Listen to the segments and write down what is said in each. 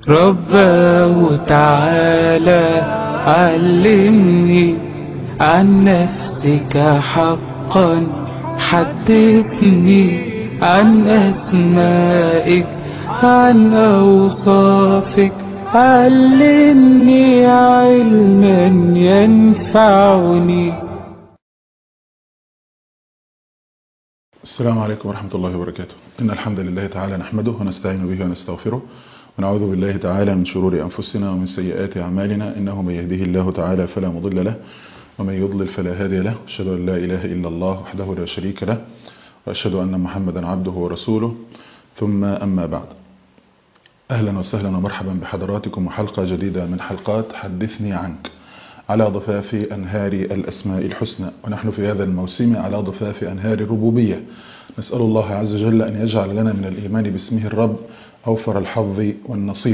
رباه تعالى علمني عن نفسك حقا، حدثني عن أسمائك، عن أوصافك، علمني علما ينفعني. السلام عليكم ورحمة الله وبركاته. إن الحمد لله تعالى نحمده ونستعين به ونستغفره ونعوذ بالله تعالى من شرور أنفسنا ومن سيئات أعمالنا، إنه من يهده الله تعالى فلا مضل له ومن يضلل فلا هادي له. أشهد أن لا إله إلا الله وحده لا شريك له، وأشهد أن محمدا عبده ورسوله، ثم أما بعد. أهلا وسهلا ومرحبا بحضراتكم وحلقة جديدة من حلقات حدثني عنك على ضفاف أنهار الأسماء الحسنى، ونحن في هذا الموسم على ضفاف أنهار الربوبية. نسأل الله عز وجل أن يجعل لنا من الإيمان باسمه الرب أوفر الحظ والنصيب.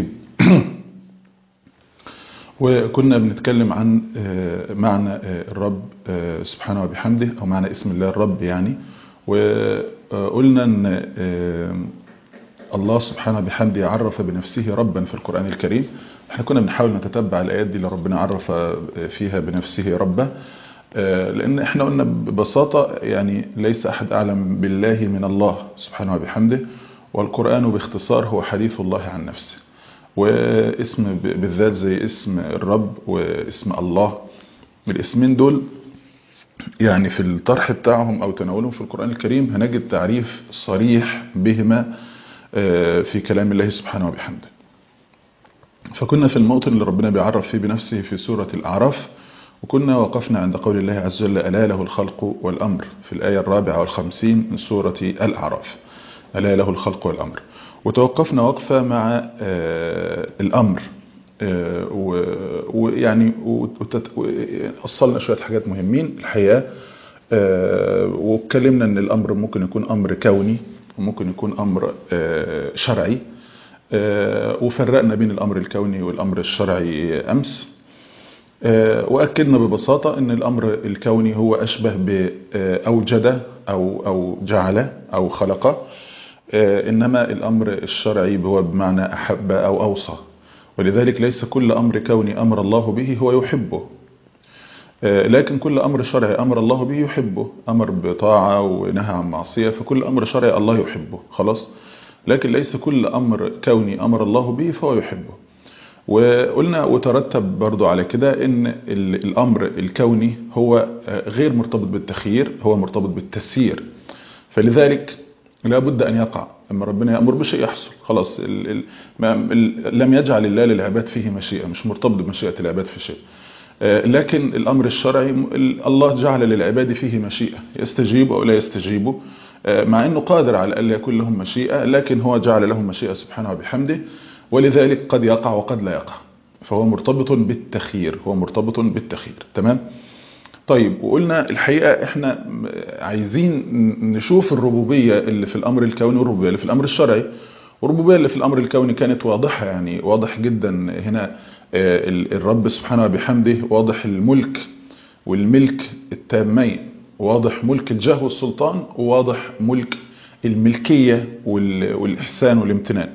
وكنا بنتكلم عن معنى الرب سبحانه وبحمده، أو معنى اسم الله الرب يعني. وقلنا أن الله سبحانه وبحمده عرف بنفسه ربا في القرآن الكريم. احنا كنا بنحاول نتتبع الآيات دي اللي ربنا عرف فيها بنفسه ربا، لأن احنا قلنا ببساطة يعني ليس أحد أعلم بالله من الله سبحانه وبحمده، والقرآن باختصار هو حديث الله عن نفسه. واسم بالذات زي اسم الرب واسم الله، الاسمين دول يعني في الطرح بتاعهم أو تناولهم في القرآن الكريم هنجد تعريف صريح بهما في كلام الله سبحانه وبحمده. فكنا في الموطن اللي ربنا بيعرف فيه بنفسه في سورة الأعراف، وكنا وقفنا عند قول الله عز وجل: ألا له الخلق والأمر، في الآية 54 من سورة الأعراف. ألا له الخلق والأمر. وتوقفنا وقفة مع الأمر، ويعني وصلنا شوية حاجات مهمين الحقيقة. واتكلمنا أن الأمر ممكن يكون أمر كوني وممكن يكون أمر شرعي، وفرقنا بين الأمر الكوني والأمر الشرعي أمس. وأكدنا ببساطة أن الأمر الكوني هو أشبه بأوجد أو جعل أو خلق، إنما الأمر الشرعي هو بمعنى أحب أو أوصى. ولذلك ليس كل أمر كوني أمر الله به هو يحبه، لكن كل أمر شرعي أمر الله به يحبه، أمر بطاعة ونهى عن معصية، فكل أمر شرعي الله يحبه خلاص. لكن ليس كل أمر كوني أمر الله به فهو يحبه. وقلنا وترتب برضو على كده ان الامر الكوني هو غير مرتبط بالتخيير، هو مرتبط بالتسيير. فلذلك لابد ان يقع، اما ربنا يأمر بشيء يحصل خلاص. لم يجعل الله للعباد فيه مشيئة، مش مرتبط بمشيئة العباد في شيء. لكن الامر الشرعي الله جعل للعباد فيه مشيئة، يستجيب او لا يستجيبوا، مع انه قادر على ان يكون لهم مشيئة، لكن هو جعل لهم مشيئة سبحانه وبحمده. ولذلك قد يقع وقد لا يقع، فهو مرتبط بالتخيير، هو مرتبط بالتخيير. تمام. طيب، وقلنا الحقيقة احنا عايزين نشوف الربوبية اللي في الامر الكوني والربوبية اللي في الامر الشرعي. والربوبية اللي في الامر الكوني كانت واضحة، يعني واضح جدا هنا الرب سبحانه وبحمده واضح الملك والملك التامين، واضح ملك الجاه والسلطان، وواضح ملك الملكية والإحسان والامتنان،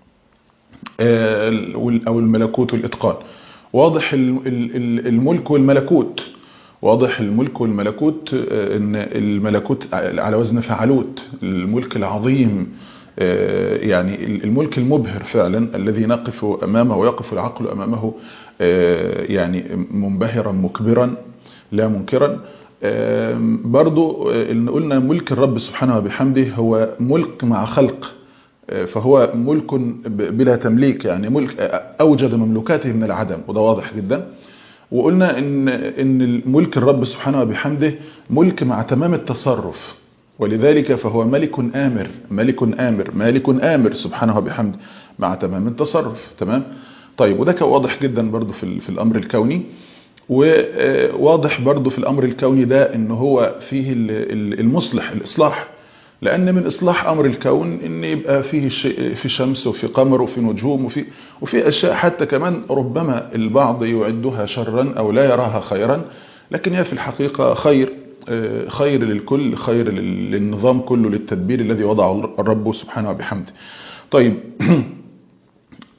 أو الملكوت والإتقان. واضح الملك والملكوت، واضح الملك والملكوت، إن الملكوت على وزن فعلوت، الملك العظيم، يعني الملك المبهر فعلا الذي نقف أمامه ويقف العقل أمامه يعني منبهرا مكبرا لا منكرا. برضو إن قلنا ملك الرب سبحانه وبحمده هو ملك مع خلق، فهو ملك بلا تمليك، يعني ملك أوجد مملوكاته من العدم، وده واضح جدا. وقلنا إن الملك الرب سبحانه وبحمده ملك مع تمام التصرف، ولذلك فهو ملك آمر، ملك آمر، مالك آمر سبحانه وبحمده مع تمام التصرف. تمام. طيب، وده كان واضح جدا برضو في الأمر الكوني. وواضح برضو في الأمر الكوني ده إن هو فيه المصلح، الإصلاح، لأن من إصلاح أمر الكون إن يبقى فيه في شمس وفي قمر وفي نجوم وفي أشياء حتى كمان ربما البعض يعدها شرا أو لا يراها خيرا، لكن هي في الحقيقة خير للكل، خير للنظام كله، للتدبير الذي وضعه الرب سبحانه وبحمده. طيب،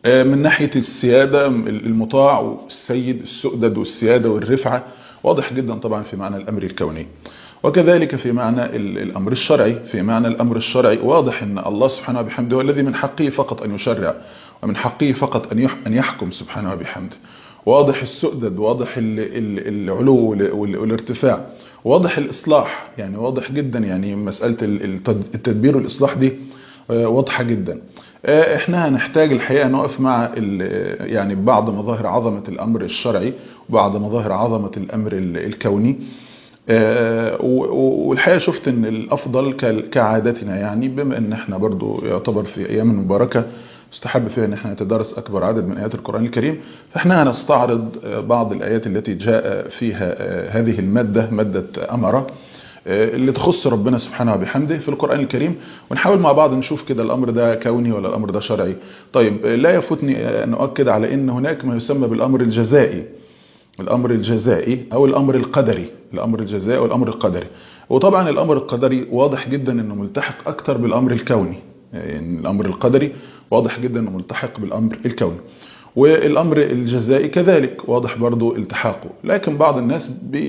من ناحية السيادة المطاع والسيد السؤدد والسيادة والرفعة، واضح جدا طبعا في معنى الأمر الكوني. وكذلك في معنى الأمر الشرعي، في معنى الأمر الشرعي واضح أن الله سبحانه وبحمده هو الذي من حقه فقط أن يشرع، ومن حقه فقط أن يحكم سبحانه وبحمده. واضح السؤدد، واضح العلو والارتفاع، واضح الإصلاح، يعني واضح جدا، يعني مسألة التدبير والإصلاح دي واضحة جدا. احنا هنحتاج الحقيقة نقف مع يعني بعض مظاهر عظمة الأمر الشرعي وبعض مظاهر عظمة الأمر الكوني. والحقيقة شفت ان الأفضل كعادتنا، يعني بما ان احنا برضو يعتبر في أيام مباركة استحب فيها ان احنا نتدارس أكبر عدد من آيات القرآن الكريم، فاحنا هنستعرض بعض الآيات التي جاء فيها هذه المادة، مادة أمرة، اللي تخص ربنا سبحانه وبحمده في القرآن الكريم، ونحاول مع بعض نشوف كده الأمر ده كوني ولا الأمر ده شرعي. طيب لا يفوتني أن أؤكد على أن هناك ما يسمى بالأمر الجزائي، الأمر الجزائي أو الأمر القدري، الأمر الجزائي والأمر القدري. وطبعا الأمر القدري واضح جدا أنه ملتحق أكثر بالأمر الكوني، يعني الأمر القدري واضح جدا أنه ملتحق بالأمر الكوني، والأمر الجزائي كذلك واضح برضو التحاقه. لكن بعض الناس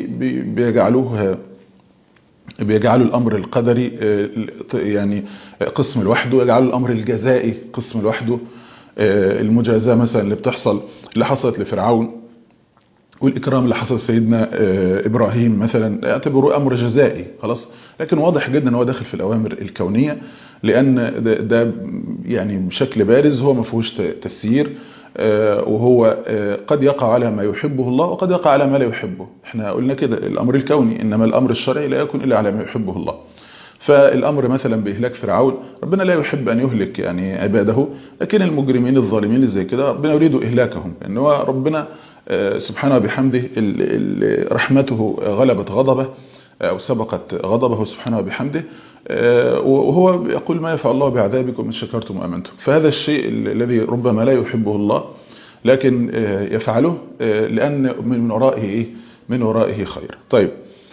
بيجعلوا الأمر القدري يعني قسم لوحده، يجعلوا الأمر الجزائي قسم لوحده. المجازاة مثلا اللي بتحصل، اللي حصلت لفرعون، والإكرام اللي حصل سيدنا إبراهيم مثلا، يعتبروه أمر جزائي خلاص. لكن واضح جدا هو داخل في الأوامر الكونية، لأن ده يعني بشكل بارز هو ما فيهوش تسيير، وهو قد يقع على ما يحبه الله وقد يقع على ما لا يحبه. احنا قلنا كده الأمر الكوني، إنما الأمر الشرعي لا يكون إلا على ما يحبه الله. فالأمر مثلا بإهلاك فرعون، ربنا لا يحب أن يهلك يعني عباده، لكن المجرمين الظالمين اللي زي كده ربنا يريد إهلاكهم، لأن هو ربنا سبحانه بحمده رحمته غلبت غضبه أو سبقت غضبه سبحانه وبحمده، وهو يقول ما يفعل الله بعذابكم إن شكرتم وآمنتم. فهذا الشيء الذي ربما لا يحبه الله لكن يفعله لأن من ورائه إيه؟ من ورائه خير. طيب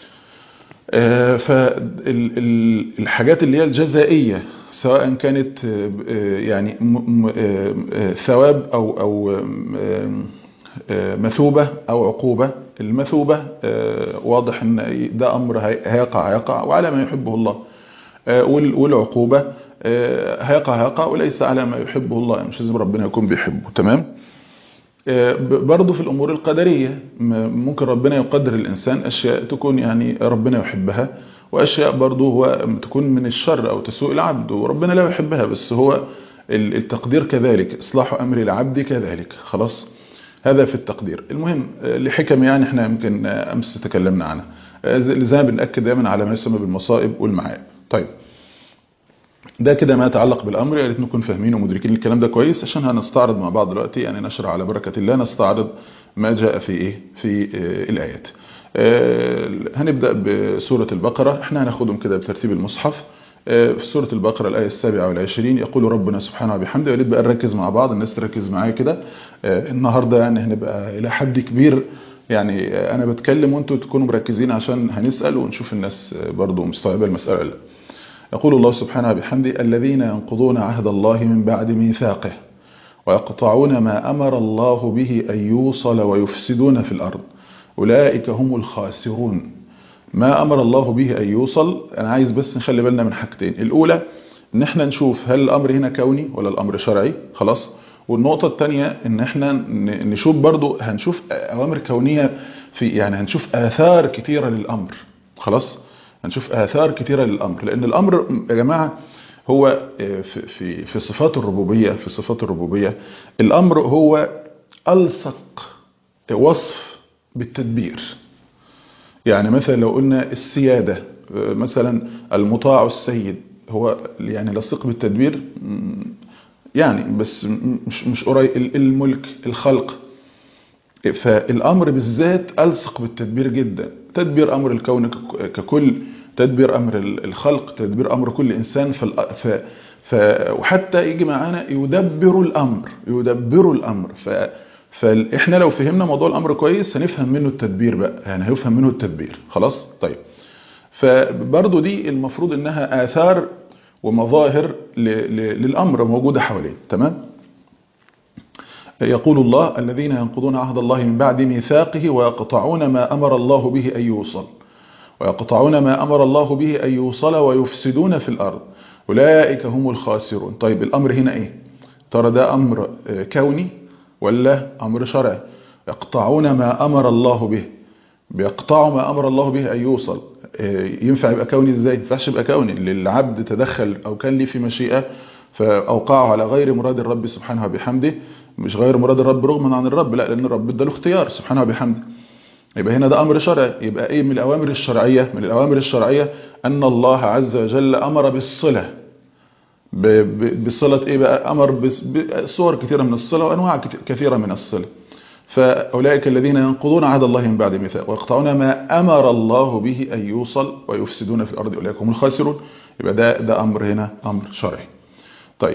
فالحاجات اللي هي الجزائية سواء كانت يعني ثواب أو مثوبة أو عقوبة. المثوبة واضح أن ده أمر هيقع وعلى ما يحبه الله، والعقوبة هيقع وليس على ما يحبه الله، يعني مش لازم ربنا يكون بيحبه. تمام. برضو في الأمور القدرية ممكن ربنا يقدر الإنسان أشياء تكون يعني ربنا يحبها، وأشياء برضو هو تكون من الشر أو تسوء العبد وربنا لا يحبها، بس هو التقدير كذلك، إصلاح أمر العبد كذلك. خلاص، هذا في التقدير. المهم لحكم يعني احنا يمكن أمس تكلمنا عنها، زي ما بنأكد دائما على ما يسمى بالمصائب والمعائب. طيب ده كده ما يتعلق بالأمر، يا ريت نكون فاهمين ومدركين الكلام ده كويس، عشان هنستعرض مع بعض دلوقتي، يعني نشرع على بركة الله نستعرض ما جاء في الآيات. هنبدأ بسورة البقرة، احنا هناخدهم كده بترتيب المصحف. في سورة البقرة الآية 27 يقول ربنا سبحانه وبحمده، يا ريت بقى نركز مع بعض، الناس تركز معايا كده. النهاردة يعني هنبقى إلى حد كبير، يعني أنا بتكلم وأنتوا تكونوا مركزين عشان هنسأل ونشوف الناس برضو مستوعبة المسألة. لا. يقول الله سبحانه بحمده الذين ينقضون عهد الله من بعد ميثاقه ويقطعون ما أمر الله به أن يوصل ويفسدون في الأرض أولئك هم الخاسرون. ما أمر الله به أن يوصل، أنا عايز بس نخلي بالنا من حاجتين. الأولى إن احنا نشوف هل الأمر هنا كوني ولا الأمر شرعي. خلاص. والنقطة الثانية إن احنا نشوف برضو، هنشوف أوامر كونية يعني هنشوف آثار كتيرة للأمر. خلاص، هنشوف آثار كتيرة للأمر، لأن الأمر يا جماعة هو في صفات الربوبية، في صفات الربوبية الأمر هو ألصق وصف بالتدبير. يعني مثلا لو قلنا السيادة مثلا المطاع السيد، هو يعني لصق بالتدبير يعني، بس مش قريب. الملك، الخلق، فالأمر بالذات ألصق بالتدبير جدا. تدبير أمر الكون ككل، تدبير أمر الخلق، تدبير أمر كل إنسان وحتى يجي معانا يدبر الأمر. فإحنا لو فهمنا موضوع الأمر كويس هنفهم منه التدبير بقى، يعني هيفهم منه التدبير. خلاص. طيب فبرضو دي المفروض إنها آثار ومظاهر للأمر موجودة حواليه. تمام. يقول الله الذين ينقضون عهد الله من بعد ميثاقه ويقطعون ما أمر الله به أن يوصل ويفسدون في الأرض أولئك هم الخاسرون. طيب الأمر هنا إيه؟ ترى ده أمر كوني ولا أمر شرعي؟ يقطعون ما أمر الله به، بيقطعوا ما أمر الله به أن يوصل. ينفع يبقى كوني إزاي؟ ينفعش يبقى كوني، للعبد تدخل أو كان لي في مشيئة فأوقعه على غير مراد الرب سبحانه وبحمده، مش غير مراد الرب رغما عن الرب، لا، لأن الرب اداله اختيار سبحانه وبحمده. يبقى هنا ده أمر شرعي. يبقى إيه من الأوامر الشرعية؟ من الأوامر الشرعية أن الله عز وجل أمر بالصلة. بصلة إيه بقى؟ أمر بصور كثيرة من الصلة وأنواع كثيرة من الصلة. فأولئك الذين ينقضون عهد الله من بعد ميثاقه ويقطعون ما أمر الله به أن يوصل ويفسدون في الأرض أولئك هم الخاسرون. يبقى ده أمر هنا أمر شرعي. طيب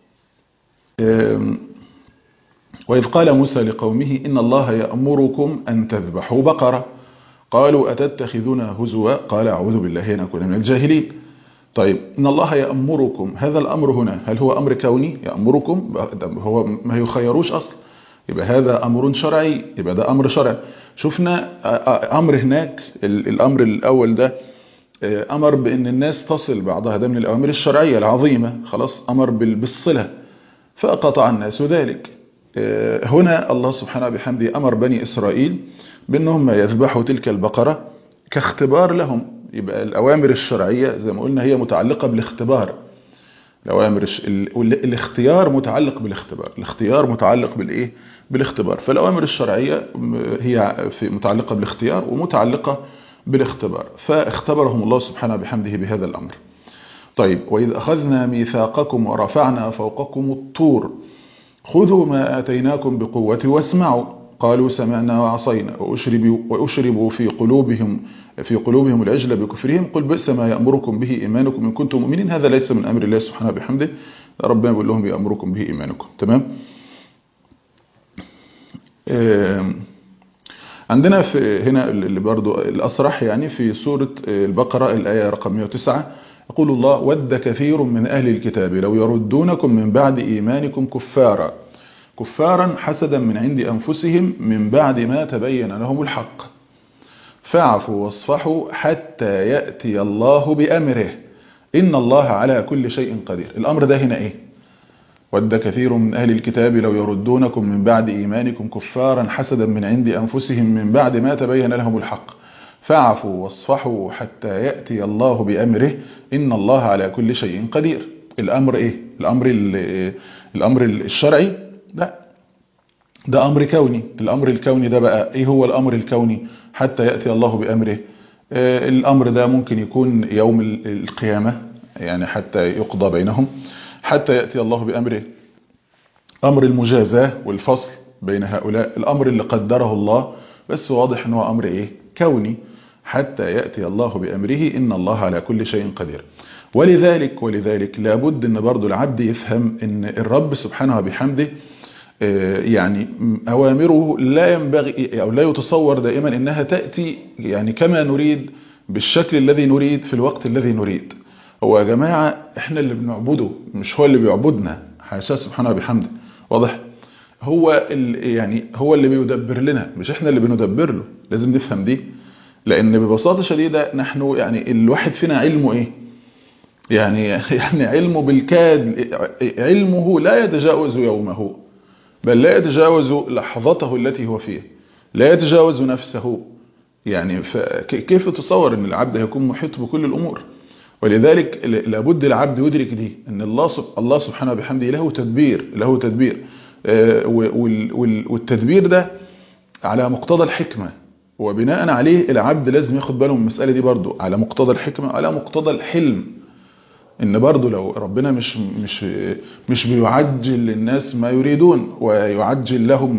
وإذ قال موسى لقومه إن الله يأمركم أن تذبحوا بقرة قالوا أتتخذنا هزوا قال أعوذ بالله أن أكون من الجاهلين. طيب إن الله يأمركم، هذا الأمر هنا هل هو أمر كوني يأمركم؟ هو ما يخيروش أصلا، يبقى هذا أمر شرعي، يبقى ده أمر شرعي. شفنا أمر هناك الأمر الأول ده أمر بأن الناس تصل بعضها، ده من الأوامر الشرعية العظيمة، خلاص أمر بالصلة فقطع الناس ذلك. هنا الله سبحانه بحمده أمر بني إسرائيل بأنهم يذبحوا تلك البقرة كاختبار لهم. يبقى الأوامر الشرعية زي ما قلنا هي متعلقة بالاختبار. الأوامر الاختيار متعلق بالاختبار، الاختيار متعلق بالإيه؟ بالاختبار. فالأوامر الشرعية هي متعلقة بالاختيار ومتعلقة بالاختبار، فاختبرهم الله سبحانه بحمده بهذا الأمر. طيب وإذ أخذنا ميثاقكم ورفعنا فوقكم الطور خذوا ما آتيناكم بقوة واسمعوا قالوا سمعنا وعصينا وأشربوا في قلوبهم العجل بكفرهم قل بئس ما يأمركم به إيمانكم إن كنتم مؤمنين. هذا ليس من أمر الله سبحانه بحمده، ربنا يقول لهم يأمركم به إيمانكم. تمام. عندنا في هنا اللي برضو الأصرح يعني في سورة البقرة الآية رقم 109 يقول الله ود كثير من أهل الكتاب لو يردونكم من بعد إيمانكم كفارا حسدا من عند أنفسهم من بعد ما تبين لهم الحق فاعفوا واصفحوا حتى يأتي الله بأمره إن الله على كل شيء قدير. الأمر ده هنا إيه؟ ود كثير من أهل الكتاب لو يردونكم من بعد إيمانكم كفارا حسدا من عند أنفسهم من بعد ما تبين لهم الحق فاعفوا واصفحوا حتى يأتي الله بأمره إن الله على كل شيء قدير. الأمر إيه؟ الأمر الشرعي ده أمر كوني. الأمر الكوني ده بقى إيه هو الأمر الكوني حتى يأتي الله بأمره؟ الأمر ده ممكن يكون يوم القيامة يعني حتى يقضى بينهم حتى يأتي الله بأمره، أمر المجازاة والفصل بين هؤلاء، الأمر اللي قدره الله بس واضح أنه أمر إيه؟ كوني حتى يأتي الله بأمره إن الله على كل شيء قدير. ولذلك لابد أن برضو العبد يفهم أن الرب سبحانه بحمده يعني أوامره لا ينبغي أو لا يتصور دائما أنها تأتي يعني كما نريد بالشكل الذي نريد في الوقت الذي نريد. هو يا جماعة احنا اللي بنعبده مش هو اللي بيعبدنا، حاشا سبحانه بحمده، واضح؟ هو اللي بيدبر لنا مش احنا اللي بندبر له. لازم نفهم دي، لأن ببساطة شديدة نحن يعني الواحد فينا علمه ايه؟ يعني علمه بالكاد، علمه لا يتجاوز يومه بل لا يتجاوز لحظته التي هو فيها، لا يتجاوز نفسه. يعني كيف تصور ان العبد هيكون محيط بكل الامور؟ ولذلك لابد العبد يدرك دي ان الله سبحانه بحمده له تدبير والتدبير ده على مقتضى الحكمة، وبناء عليه العبد لازم ياخد باله من المسألة دي برضو على مقتضى الحكمة على مقتضى الحلم. ان برضو لو ربنا مش بيعجل للناس ما يريدون ويعجل لهم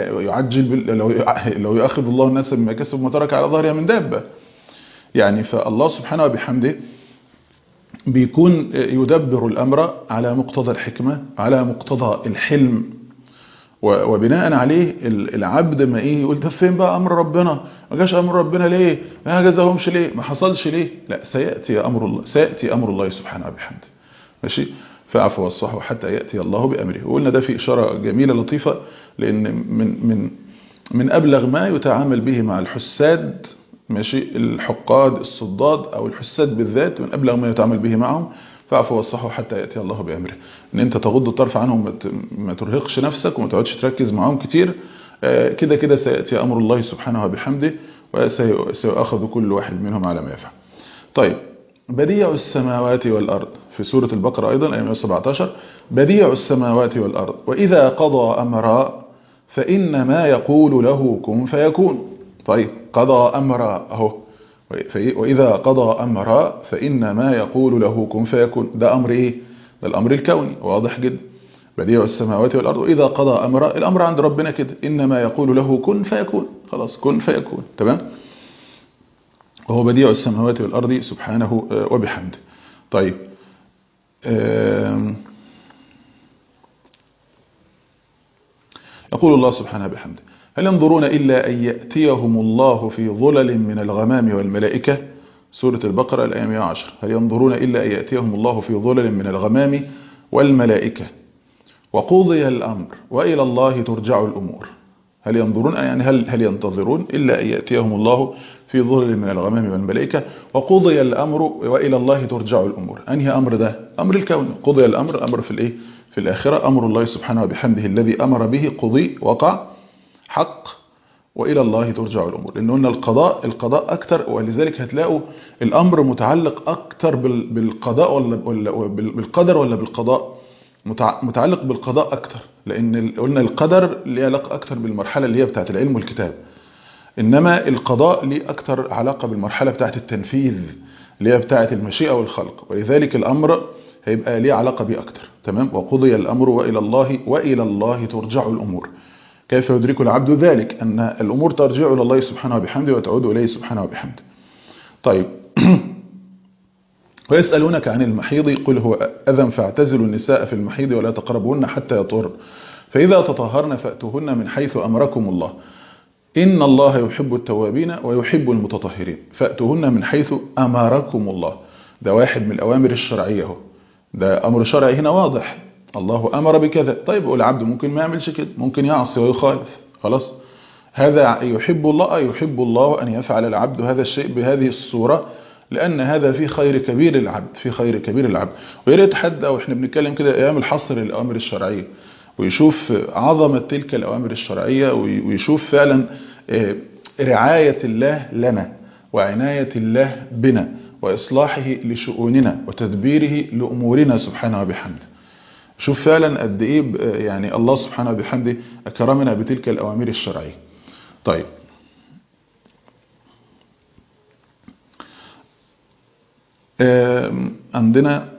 لو يأخذ الله الناس بما كسبوا ما ترك على ظهرها من دابة يعني. فالله سبحانه بحمده بيكون يدبر الأمر على مقتضى الحكمة على مقتضى الحلم، وبناء عليه العبد ما يقول ده فين بقى أمر ربنا؟ ما جاش أمر ربنا ليه؟ ما جزاهمش ليه؟ ما حصلش ليه؟ لا، سيأتي أمر الله سبحانه بحمده. ماشي. فاعفوا واصفحوا حتى يأتي الله بأمره. وقلنا ده في إشارة جميلة لطيفة، لأن من أبلغ ما يتعامل به مع الحساد، ماشي، الحقاد الصداد أو الحساد بالذات، من أبلغ ما يتعامل به معهم فاعفوا واصفحوا حتى يأتي الله بأمره. إن أنت تغض الطرف عنهم، ما ترهقش نفسك وما تقعدش تركز معهم كتير. كده كده سيأتي أمر الله سبحانه وبحمده وسيأخذ كل واحد منهم على ما يفعل. طيب، بديع السماوات والأرض في سورة البقرة أيضا آية 117. بديع السماوات والأرض وإذا قضى أمرا فإنما يقول له كن فيكون. طيب، قضى أمرا أهو، وإذا قضى أمرا فإنما يقول له كن فيكون. ده أمر إيه؟ ده الأمر الكوني واضح جدا. بديع السماوات والأرض وإذا قضى أمرا، الأمر عند ربنا كده، إنما يقول له كن فيكون، خلاص كن فيكون، تمام. وهو بديع السماوات والأرض سبحانه وبحمده. طيب، يقول الله سبحانه بحمده: هل ينظرون إلا أن يأتيهم الله في ظلل من الغمام والملائكة. سورة البقرة الآية 110. هل ينظرون إلا أن يأتيهم الله في ظلل من الغمام والملائكة وقضي الأمر وإلى الله ترجع الأمور. هل ينظرون يعني هل ينتظرون إلا أن يأتيهم الله في ظلل من الغمام والملائكة وقضي الأمر وإلى الله ترجع الأمور. أنهي أمر ده؟ أمر الكون. قضي الأمر، أمر في الإيه؟ في الآخرة. أمر الله سبحانه وبحمده الذي أمر به قضي وقع حق، وإلى الله ترجع الأمور. لأنه قلنا القضاء أكتر، ولذلك هتلاقوا الأمر متعلق أكتر بالقضاء ولا بالقدر ولا بالقضاء؟ متعلق بالقضاء أكتر، لأن قلنا القدر ليه علاقة أكتر بالمرحلة اللي هي بتاعت العلم والكتاب، إنما القضاء ليه أكتر علاقة بالمرحلة بتاعت التنفيذ اللي هي بتاعت المشيئة والخلق، ولذلك الأمر هيبقى ليه علاقة بيه أكتر، تمام. وقضي الأمر وإلى الله ترجع الأمور. كيف يدرك العبد ذلك؟ أن الأمور ترجع إلى الله سبحانه وبحمده وتعود إليه سبحانه وبحمده. طيب، ويسألونك عن المحيض قل هو أذى فاعتزلوا النساء في المحيض ولا تقربوهن حتى يطهرن فإذا تطهرن فأتوهن من حيث أمركم الله إن الله يحب التوابين ويحب المتطهرين. فأتوهن من حيث أمركم الله. ده واحد من الأوامر الشرعية هو. ده أمر شرعي هنا واضح، الله أمر بكذا. طيب، والعبد ممكن ما يعملش كده، ممكن يعصي ويخالف، خلاص. هذا يحب الله أن يفعل العبد هذا الشيء بهذه الصورة، لأن هذا في خير كبير العبد، في خير كبير العبد. ويريد حد أو إحنا بنتكلم كده أيام الحصر للأوامر الشرعية، ويشوف عظمة تلك الأوامر الشرعية، ويشوف فعلا رعاية الله لنا وعناية الله بنا وإصلاحه لشؤوننا وتدبيره لأمورنا سبحانه وبحمده. شوف فعلا قد إيه يعني الله سبحانه وبحمده أكرمنا بتلك الأوامر الشرعية. طيب، عندنا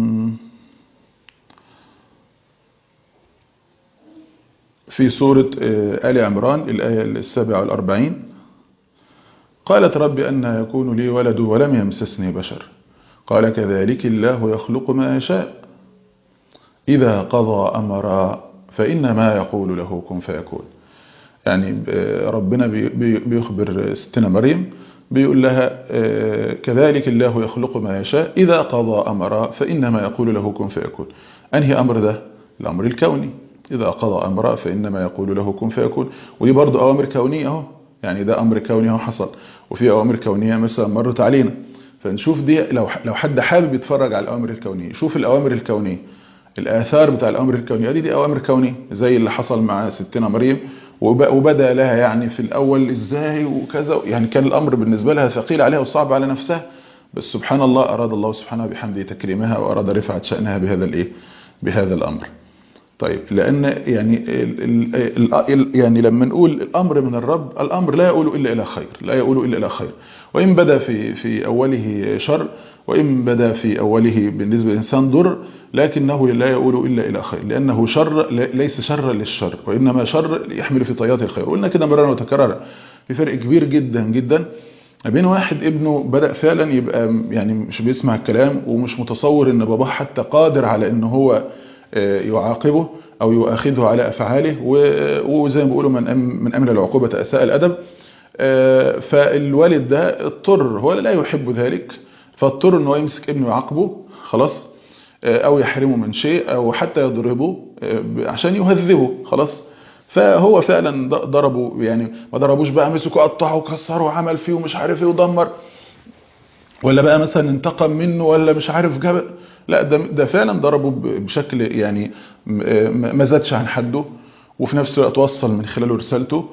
في سورة آل عمران الآية 47: قالت رب أن يكون لي ولد ولم يمسسني بشر قال كذلك الله يخلق ما يشاء إذا قضى أمرا فإنما يقول له كن فيكون. يعني ربنا بيخبر ستنا مريم، بيقول لها كذلك الله يخلق ما يشاء إذا قضى أمرا فإنما يقول له كن فيكون. أنهي أمر ده؟ الأمر الكوني. إذا قضى أمرا فإنما يقول له كن فيكون. ودي برضو أوامر كونية اهو، يعني ده أمر كوني اهو حصل. وفي أوامر كونية مثلا مرت علينا، فنشوف دي لو حد حابب يتفرج على الأوامر الكونية، شوف الأوامر الكونية، الآثار بتاع الأمر الكوني. دي أوامر كونية زي اللي حصل مع ستنا مريم، وبدأ لها يعني في الأول إزاي وكذا، يعني كان الأمر بالنسبة لها ثقيل عليها وصعب على نفسها، بس سبحان الله أراد الله سبحانه بحمده تكريمها وأراد رفعة شأنها بهذا الأمر. طيب، لأن يعني لما نقول الأمر من الرب، الأمر لا يقول إلا إلى خير، لا يقول إلا إلى خير، وإن بدأ في أوله شر، وإن بدأ في أوله بالنسبة للإنسان ضر، لكنه لا يقول إلا إلى خير، لأنه شر ليس شر للشر، وإنما شر يحمل في طيات الخير. قلنا كده مرارا وتكرارا. في فرق كبير جدا جدا بين واحد ابنه بدأ فعلا يبقى يعني مش بيسمع الكلام ومش متصور ان باباه حتى قادر على ان هو يعاقبه او يؤاخذه على افعاله، وزي ما بيقولوا من امن العقوبة اساء الادب. فالوالد ده اضطر، هو لا يحب ذلك، فاضطر ان هو يمسك ابنه يعاقبه، خلاص. أو يحرمه من شيء أو حتى يضربه عشان يهذبه خلاص. فهو فعلا ضربوا، يعني ما ضربوش بقى مسكوا قطعوا وكسروا وعمل فيه ومش عارف ايه ودمر، ولا بقى مثلا انتقم منه ولا مش عارف جاب، لا ده فعلا ضربه بشكل يعني ما زادش عن حده، وفي نفس الوقت وصل من خلاله رسالته.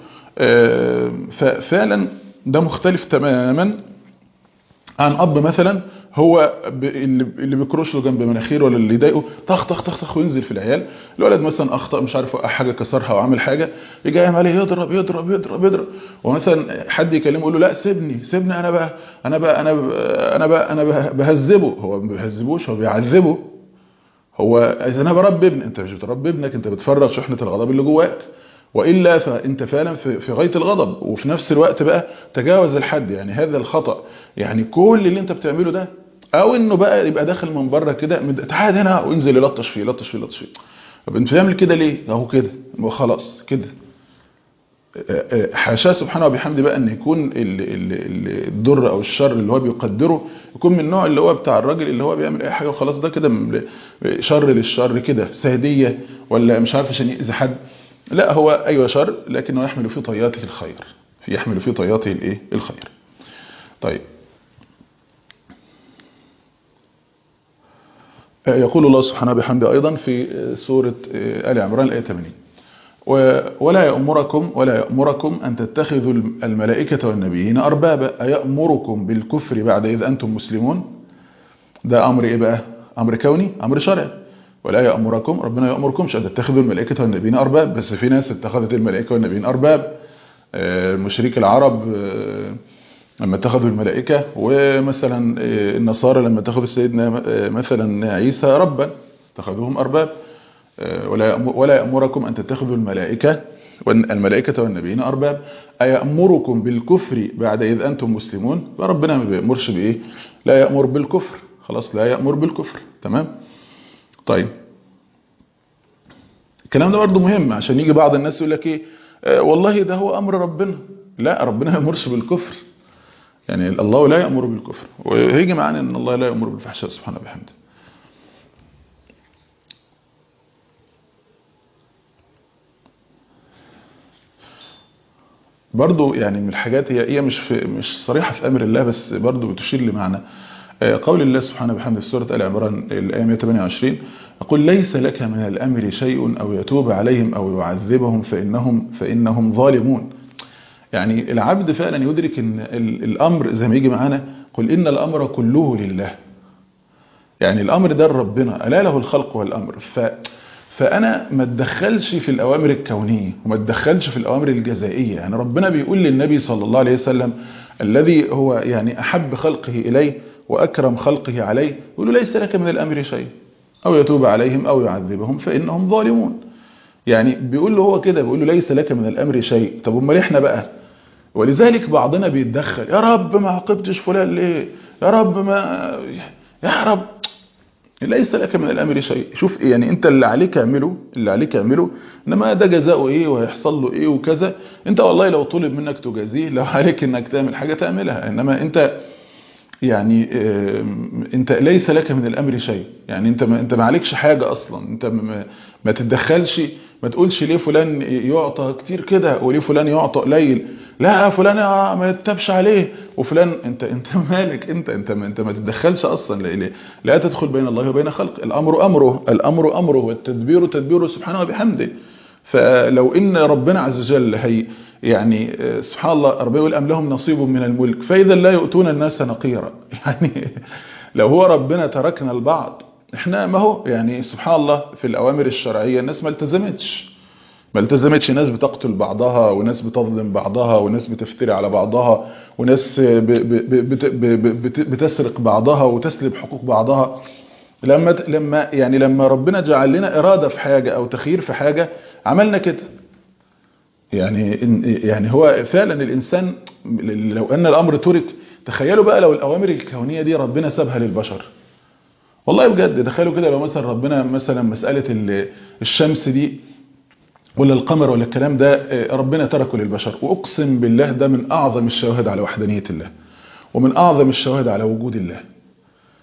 ففعلا ده مختلف تماما عن اب مثلا هو اللي بيكرش له جنب مناخيره، ولا اللي يضايقه طخ طخ طخ طخ وينزل في العيال. الولد مثلا اخطا مش عارف حاجه كسرها او عمل حاجه، يجي قايم عليه يضرب يضرب يضرب يضرب. ومثلا حد يكلمه يقول له لا سيبني سيبني، انا بهذبه. هو ما بيهذبوش، هو بيعذبه. هو انا بربي ابني، انت مش بتربي ابنك، انت بتفرغ شحنه الغضب اللي جواك، والا فانت فعلا في غايه الغضب. وفي نفس الوقت بقى تجاوز الحد، يعني هذا الخطا، يعني كل اللي انت بتعمله ده، او انه بقى يبقى داخل من بره كده تعال هنا وانزل يلطش فيه يلطش فيه يلطش فيه. طب انت بتعمل كده ليه؟ اهو كده خلاص كده. حاشاه سبحانه وبحمده بقى ان يكون الضر او الشر اللي هو بيقدره يكون من النوع اللي هو بتاع الراجل اللي هو بيعمل اي حاجه وخلاص، ده كده شر للشر كده ساديه، ولا مش عارف عشان يأذي حد. لا، هو ايوه شر لكنه يحمل في طياته الخير، يحمل في طياته الايه الخير. طيب، يقول الله سبحانه وبحمده ايضا في سوره آل عمران الايه 80: ولا يأمركم أن تتخذوا الملائكة والنبيين أربابا أيأمركم بالكفر بعد إذ أنتم مسلمون. ده أمر إيه بقى؟ أمر كوني، أمر شرعي. ولا يأمركم، ربنا يأمركمش أن تتخذوا الملائكة والنبيين أرباب، بس في ناس اتخذت الملائكة والنبيين أرباب. مشرك العرب لما اتخذوا الملائكة، ومثلا النصارى لما اتخذوا سيدنا مثلا عيسى ربا اتخذوهم أرباب. ولا يأمركم أن تتخذوا الملائكة والنبيين أرباب أيأمركم بالكفر بعد إذ أنتم مسلمون. ربنا ما بيأمرش بإيه؟ لا يأمر بالكفر، خلاص لا يأمر بالكفر. تمام. طيب، الكلام ده برضو مهم، عشان يجي بعض الناس يقول لك إيه والله ده هو أمر ربنا. لا، ربنا ما يأمرش بالكفر، يعني الله لا يأمر بالكفر، وهيجي معانا أن الله لا يأمر بالفحشاء سبحانه وبحمده. برضو يعني من الحاجات هي مش صريحة في أمر الله، بس برضو بتشير لمعنى قول الله سبحانه وبحمده في سورة آل عمران الآية 128: يقول ليس لك من الأمر شيء أو يتوب عليهم أو يعذبهم فإنهم ظالمون. يعني العبد فعلا يدرك أن الأمر زي ما يجي معانا: قل إن الأمر كله لله. يعني الأمر ده ربنا، ألا له الخلق والأمر. فأنا ما اتدخلش في الأوامر الكونية وما اتدخلش في الأوامر الجزائية. يعني ربنا بيقول للنبي صلى الله عليه وسلم الذي هو يعني أحب خلقه إليه وأكرم خلقه عليه، يقول له ليس لك من الأمر شيء أو يتوب عليهم أو يعذبهم فإنهم ظالمون. يعني بيقول له هو كده، بيقول له ليس لك من الأمر شيء. طب امال احنا بقى؟ ولذلك بعضنا بيتدخل: يا رب ما عاقبتش فلان ليه؟ يا رب ما يا رب ليس لك من الأمر شيء. شوف يعني انت اللي عليك اعمله، انما ده جزاؤه ايه وهيحصل له ايه وكذا. انت والله لو طلب منك تجازيه، لو عليك انك تعمل حاجة تعملها، انما انت يعني انت ليس لك من الأمر شيء. يعني انت ما عليكش حاجة اصلا. انت ما تتدخلش، ما تقولش ليه فلان يعطى كتير كده وليه فلان يعطى قليل، لا فلان ما يتبش عليه وفلان. انت مالك؟ انت ما تتدخلش اصلا. لا تدخل بين الله وبين خلق. الامر امره والتدبير تدبيره سبحانه وبحمده. فلو ان ربنا عز وجل هي يعني سبحان الله، ربنا يقول أم لهم نصيب من الملك فإذا لا يؤتون الناس نقيرا. يعني لو هو ربنا تركنا البعض، احنا ما هو يعني سبحان الله في الأوامر الشرعية الناس ما التزمتش. ناس بتقتل بعضها، وناس بتظلم بعضها، وناس بتفتري على بعضها، وناس بتسرق بعضها وتسلب حقوق بعضها. لما ربنا جعل لنا إرادة في حاجة أو تخيير في حاجة عملنا كده. يعني هو فعلا الإنسان لو أن الأمر ترك، تخيلوا بقى لو الأوامر الكونية دي ربنا سابها للبشر. والله بجد تخيلوا كده لو مثلا ربنا مثلا مسألة الشمس دي ولا القمر ولا الكلام ده ربنا تركه للبشر. وأقسم بالله ده من أعظم الشواهد على وحدانية الله، ومن أعظم الشواهد على وجود الله.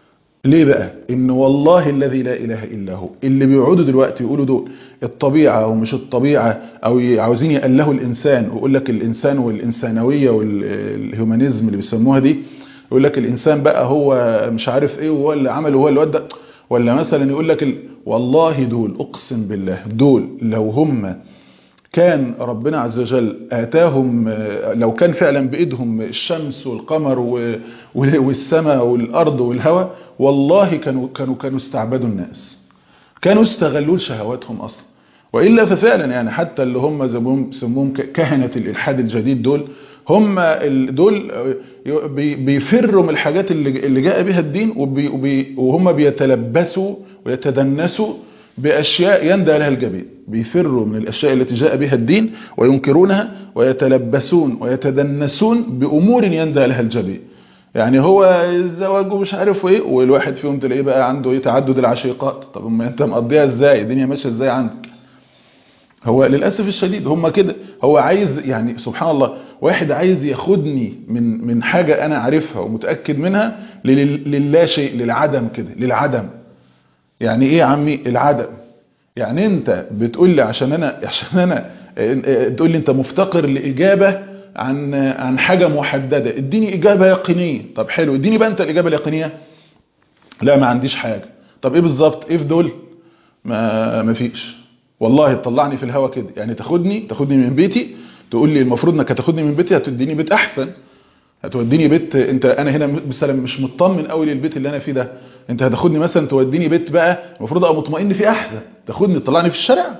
ليه بقى؟ ان والله الذي لا اله الا هو اللي بيقعدوا دلوقتي يقولوا دول الطبيعه ومش الطبيعه، او عاوزين يألهوا الانسان ويقول لك الانسان والانسانويه والهيومانيزم اللي بيسموها دي، يقول لك الانسان بقى هو مش عارف ايه وهو اللي عمل وهو اللي ودى، ولا مثلا يقول لك والله دول اقسم بالله دول لو هم كان ربنا عز وجل آتاهم، لو كان فعلا بإيدهم الشمس والقمر والسماء والأرض والهواء، والله كانوا استعبدوا الناس، كانوا استغلوا شهواتهم أصلا. وإلا ففعلا يعني حتى اللي هم سموهم كهنة الإلحاد الجديد دول، هم دول بيفروا من الحاجات اللي جاء بها الدين، وهم بيتلبسوا ويتدنسوا بأشياء يندى لها الجبين، بيفروا من الأشياء التي جاء بها الدين وينكرونها، ويتلبسون ويتدنسون بأمور يندى لها الجبين. يعني هو الزواج ومش عارف ايه، والواحد فيهم تلاقيه بقى عنده ايه تعدد العشيقات. طب ما انت مقضيها ازاي؟ الدنيا ماشيه ازاي عندك؟ هو للاسف الشديد هم كده، هو عايز يعني سبحان الله، واحد عايز ياخدني من حاجه انا عارفها ومتاكد منها للا شيء، للعدم كده، للعدم. يعني ايه يا عمي العدم؟ يعني انت بتقول لي عشان انا تقول لي انت مفتقر لاجابه عن حاجه محدده، اديني اجابه يقينيه. طب حلو، اديني بقى انت الاجابه اليقينيه. لا ما عنديش حاجه. طب ايه بالظبط؟ ايه في دول؟ ما فيش والله. تطلعني في الهوا كده، يعني تاخدني من بيتي، تقول لي المفروض انك هتاخدني من بيتي هتديني بيت احسن، هتوديني بيت انا هنا مثلا مش مطمن قوي للبيت اللي انا فيه ده، انت هتاخدني مثلا توديني بيت بقى المفروض ابقى مطمئن فيه احسن، تاخدني تطلعني في الشارع،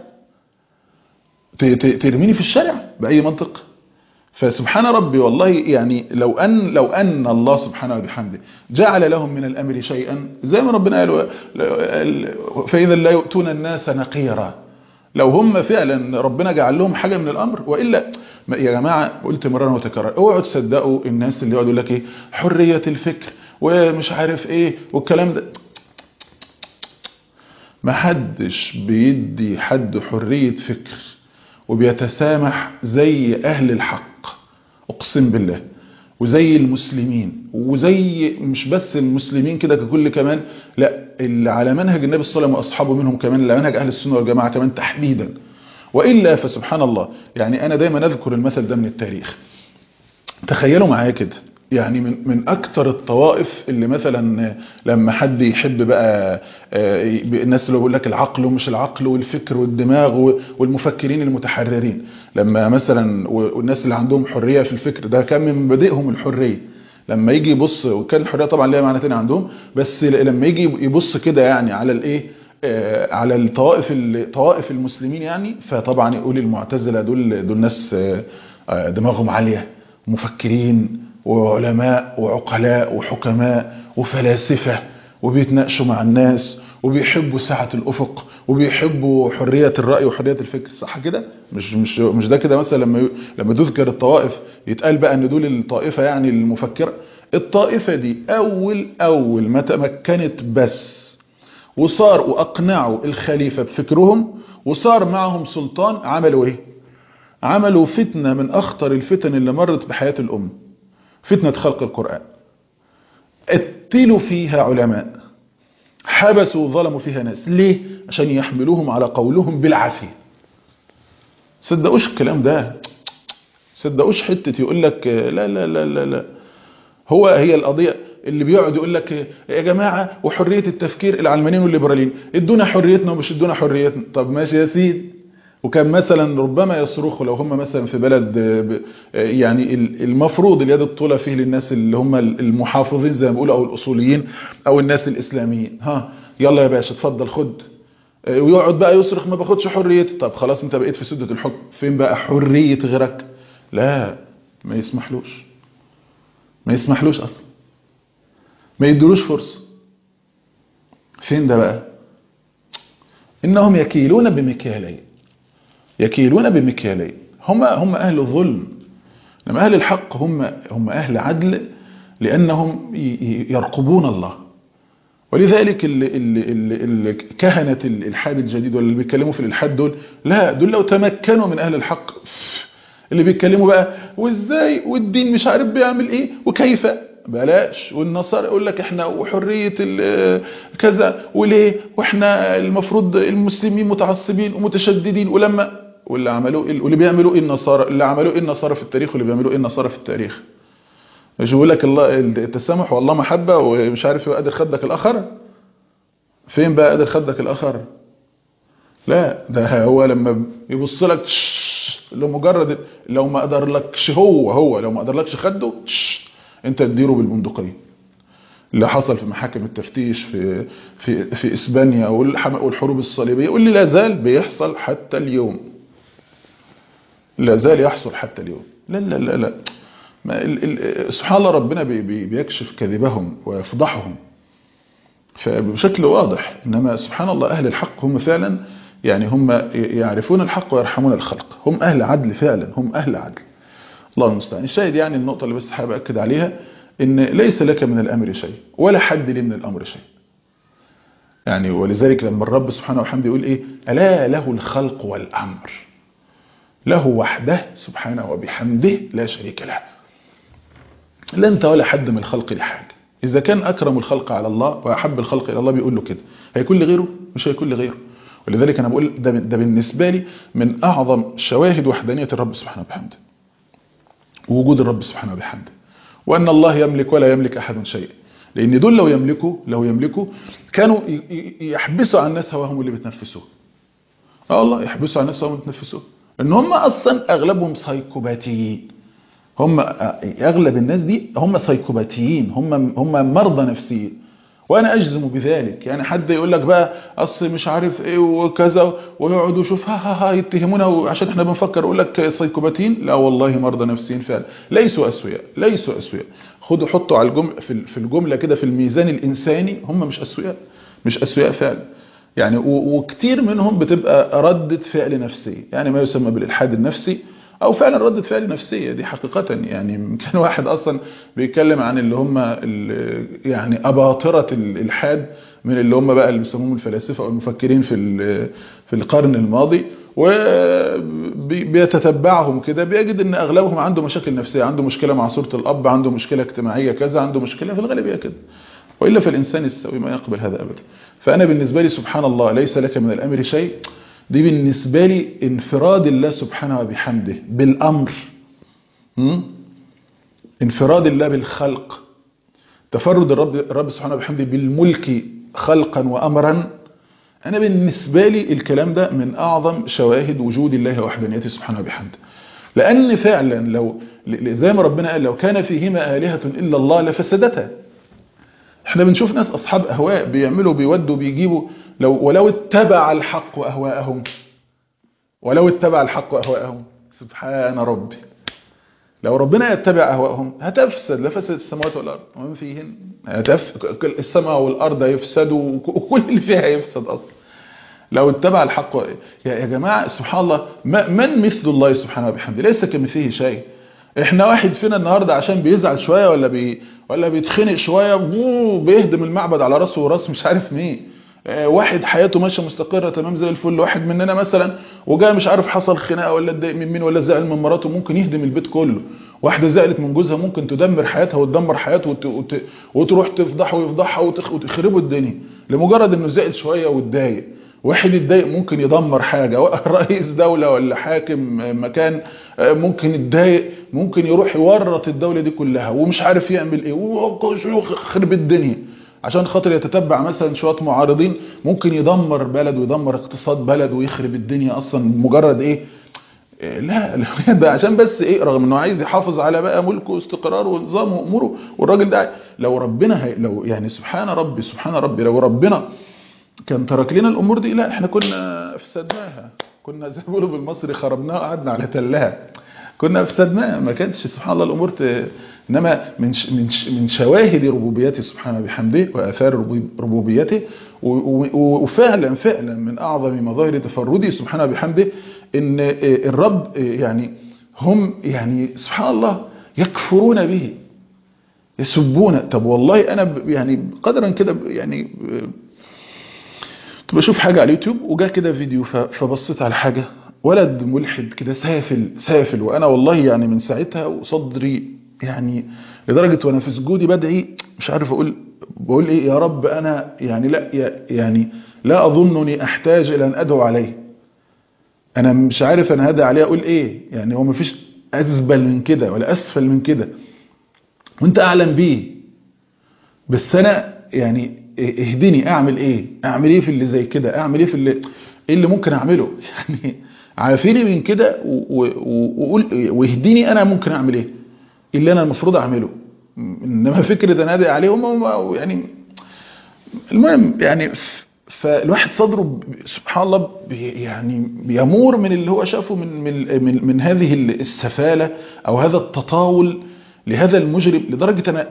ترميني في الشارع باي منطق؟ فسبحان ربي والله، يعني لو ان الله سبحانه وبحمده جعل لهم من الامر شيئا، زي ما ربنا قال فاذا لا يؤتون الناس نقيرا، لو هم فعلا ربنا جعل لهم حاجه من الامر. والا يا جماعه قلت مرارا وتكرارا، اوعوا تصدقوا الناس اللي يقعدوا يقول لك ايه حريه الفكر ومش عارف ايه والكلام ده. ما حدش بيدي حد حريه فكر وبيتسامح زي اهل الحق، اقسم بالله، وزي المسلمين، وزي مش بس المسلمين كده ككل كمان، لا اللي على منهج النبي صلى الله عليه وسلم واصحابه منهم كمان، اللي على منهج اهل السنه والجماعه كمان تحديدا. والا فسبحان الله، يعني انا دايما اذكر المثل ده من التاريخ. تخيلوا معايا كده، يعني من اكتر الطوائف اللي مثلا لما حد يحب بقى الناس اللي بيقول لك العقل ومش العقل والفكر والدماغ والمفكرين المتحررين، لما مثلا والناس اللي عندهم حرية في الفكر، ده كان من مبادئهم الحرية. لما يجي يبص، وكان الحرية طبعا ليها معنى تاني عندهم، بس لما يجي يبص كده يعني على الايه، على طوائف المسلمين يعني، فطبعا يقول المعتزلة دول ناس دماغهم عالية، مفكرين وعلماء وعقلاء وحكماء وفلاسفة، وبيتناقشوا مع الناس، وبيحبوا سعة الأفق، وبيحبوا حرية الرأي وحرية الفكر. صح كده؟ مش ده كده مثلا لما تذكر الطوائف يتقال بقى ان دول الطائفة يعني المفكرة. الطائفة دي أول ما تمكنت بس وصار وأقنعوا الخليفة بفكرهم وصار معهم سلطان، عملوا ايه؟ عملوا فتنة من أخطر الفتن اللي مرت بحياة الأمة، فتنة خلق القرآن. قتلوا فيها علماء، حبسوا وظلموا فيها ناس. ليه؟ عشان يحملوهم على قولهم بالعافية. صدقوش الكلام ده، صدقوش حتة يقول لك لا لا لا لا لا. هي القضية اللي بيقعد يقول لك يا جماعة وحرية التفكير، العلمانيين والليبراليين ادونا حريتنا ومش ادونا حريتنا. طب ماشي يا سيدي. وكان مثلا ربما يصرخوا لو هم مثلا في بلد يعني المفروض اليد الطولى فيه للناس اللي هم المحافظين زي ما بيقولوا، او الاصوليين، او الناس الاسلاميين، ها يلا يا باشا اتفضل خد، ويقعد بقى يصرخ ما باخدش حريتي. طب خلاص انت بقيت في سدة الحكم، فين بقى حرية غيرك؟ لا ما يسمحلوش، ما يسمحلوش اصلا، ما يدلوش فرصة. فين ده بقى؟ انهم يكيلون بمكيالين، يكيلون بمكيالين. هم أهل الظلم، لما أهل الحق هم أهل عدل، لأنهم يرقبون الله. ولذلك اللي كهنة الإلحاد الجديد واللي بيتكلموا في الإلحاد دول، لا دول لو تمكنوا من أهل الحق اللي بيتكلموا بقى وإزاي والدين مش عارف بيعمل إيه وكيف، بلاش. والنصارى يقول لك احنا وحريه كذا وليه، واحنا المفروض المسلمين متعصبين ومتشددين. واللي عملوه واللي بيعملوا ايه النصارى، اللي عملوه ايه النصارى في التاريخ، واللي بيعملوا ايه النصارى في التاريخ؟ مش يقول لك الله التسامح والله محبه ومش عارف قادر خدك الاخر. فين بقى قادر خدك الاخر؟ لا، ده هو لما يبص لك لمجرد لو ما قدرلكش هو لو ما قدرلكش خده انت تديره بالبندقيه. اللي حصل في محاكم التفتيش في اسبانيا والحروب الصليبيه، واللي لا زال بيحصل حتى اليوم، لا زال يحصل حتى اليوم. لا لا لا لا، سبحان الله ربنا بيكشف كذبهم ويفضحهم بشكل واضح. انما سبحان الله اهل الحق هم فعلا يعني هم يعرفون الحق ويرحمون الخلق، هم اهل عدل فعلا، هم اهل عدل. الله المستعان. الشاهد يعني النقطه اللي بس حابب اكد عليها ان ليس لك من الامر شيء ولا حد لي من الامر شيء. يعني ولذلك لما الرب سبحانه وحمده يقول ايه الا له الخلق والامر، له وحده سبحانه وبحمده لا شريك له. لا انت ولا حد من الخلق لحاجه. اذا كان اكرم الخلق على الله واحب الخلق الى الله بيقول له كده، هيكون لغيره؟ مش هيكون لغيره. ولذلك انا بقول ده بالنسبه لي من اعظم شواهد وحدانيه الرب سبحانه وبحمده، ووجود الرب سبحانه وبحمده، وان الله يملك ولا يملك احد شيء. لان دول لو يملكوا كانوا يحبسوا عن الناس هواهم اللي بتنفسوه. الله يحبسوا عن الناس هواهم اللي بتنفسوه. ان هم اصلا اغلبهم سايكوباتيين. هم اغلب الناس دي هم سايكوباتيين، هم مرضى نفسيين. وانا اجزم بذلك. يعني حد يقول لك بقى اصل مش عارف ايه وكذا ويقعدوا يشوف ها يتهمونا عشان احنا بنفكر، اقول لك سايكوباتيين. لا والله مرضى نفسيين فعلا، ليسوا اسوياء. خدوا حطوا على الجمله في الجمله كده في الميزان الانساني، هم مش اسوياء فعلا. يعني وكتير منهم بتبقى ردة فعل نفسية، يعني ما يسمى بالالحاد النفسي، او فعلا ردة فعل نفسية دي حقيقة. يعني كان واحد اصلا بيتكلم عن اللي هم يعني اباطرة الالحاد، من اللي هم بقى اللي بيسموهم الفلاسفة او المفكرين في القرن الماضي، وبيتتبعهم كده بيجد ان اغلبهم عنده مشاكل نفسية، عنده مشكلة مع صورة الاب، عنده مشكلة اجتماعية كذا، عنده مشكلة في الغالبية كده. وإلا فالإنسان السوي ما يقبل هذا أبدا. فأنا بالنسبة لي سبحان الله ليس لك من الأمر شيء، دي بالنسبة لي انفراد الله سبحانه وبحمده بالأمر، انفراد الله بالخلق، تفرد الرب سبحانه وبحمده بالملك خلقا وأمرا. أنا بالنسبة لي الكلام ده من أعظم شواهد وجود الله وحدانيته سبحانه وبحمده. لأن فعلا لو زي ما ربنا قال لو كان فيهما آلهة إلا الله لفسدتا. احنا بنشوف ناس اصحاب اهواء بيعملوا بيودوا بيجيبوا، ولو اتبع الحق اهواءهم سبحان ربي، لو ربنا يتبع اهواءهم هتفسد، لفسد السماوات والارض ومن فيهن. السماء والارض يفسدوا وكل اللي فيها يفسد اصلا لو اتبع الحق. يا جماعه سبحان الله، من مثل الله سبحانه وبحمده؟ ليس كمثله شيء. احنا واحد فينا النهارده عشان بيزعل شويه ولا بيتخنق شويه بيهدم المعبد على راسه وراس مش عارف مين. واحد حياته ماشيه مستقره تمام زي الفل، واحد مننا مثلا وجاء مش عارف حصل خناقه ولا اتضايق من مين ولا زعل من مراته ممكن يهدم البيت كله. واحده زعلت من جوزها ممكن تدمر حياتها وتدمر حياته وتروح تفضحه ويفضحها وتخربوا الدنيا لمجرد انه زعل شويه واتضايق. واحد يتضايق ممكن يدمر حاجه، رئيس دوله ولا حاكم مكان ممكن يتضايق ممكن يروح يورط الدوله دي كلها ومش عارف يعمل ايه ويخرب الدنيا عشان خاطر يتتبع مثلا شويه معارضين، ممكن يدمر بلد ويدمر اقتصاد بلد ويخرب الدنيا اصلا مجرد ايه. لا ده عشان بس ايه، رغم انه عايز يحافظ على بقى ملكه واستقراره ونظامه واموره، والراجل ده لو ربنا لو يعني سبحان ربي لو ربنا كان ترك لنا الامور دي، لا احنا كنا افسدناها، كنا زي ما بيقولوا بالمصري خربناها وقعدنا على تلها، كنا افسدناها. ما كانتش سبحان الله الامور انما من شواهد ربوبيته سبحانه بحمده واثار ربوبيته، وفعلا من اعظم مظاهر تفرده سبحانه بحمده ان الرب يعني هم يعني سبحان الله يكفرون به يسبون. طب والله انا يعني قدرا كده يعني كنت بشوف حاجه على اليوتيوب وجا كده فيديو فبصيت على حاجه ولد ملحد كده سافل، وانا والله يعني من ساعتها وصدري يعني لدرجة وانا في سجودي بدعي مش عارف بقول ايه يا رب، انا يعني لا يعني لا اظنني احتاج الى ان ادعو عليه. انا مش عارف انا هدعي عليه اقول ايه، يعني هو مفيش ازبل من كده ولا اسفل من كده وانت اعلم بيه. بس انا يعني اهدني، اعمل ايه في اللي زي كده، اعمل ايه في اللي ايه اللي ممكن اعمله يعني عافيني من كده وقول واهديني انا ممكن اعمل ايه اللي انا المفروض اعمله. انما فكره انا ادعي عليهم يعني المهم يعني فالواحد صدره سبحان الله يعني بيمور من اللي هو شافه من هذه السفالة او هذا التطاول لهذا المجرم، لدرجة انا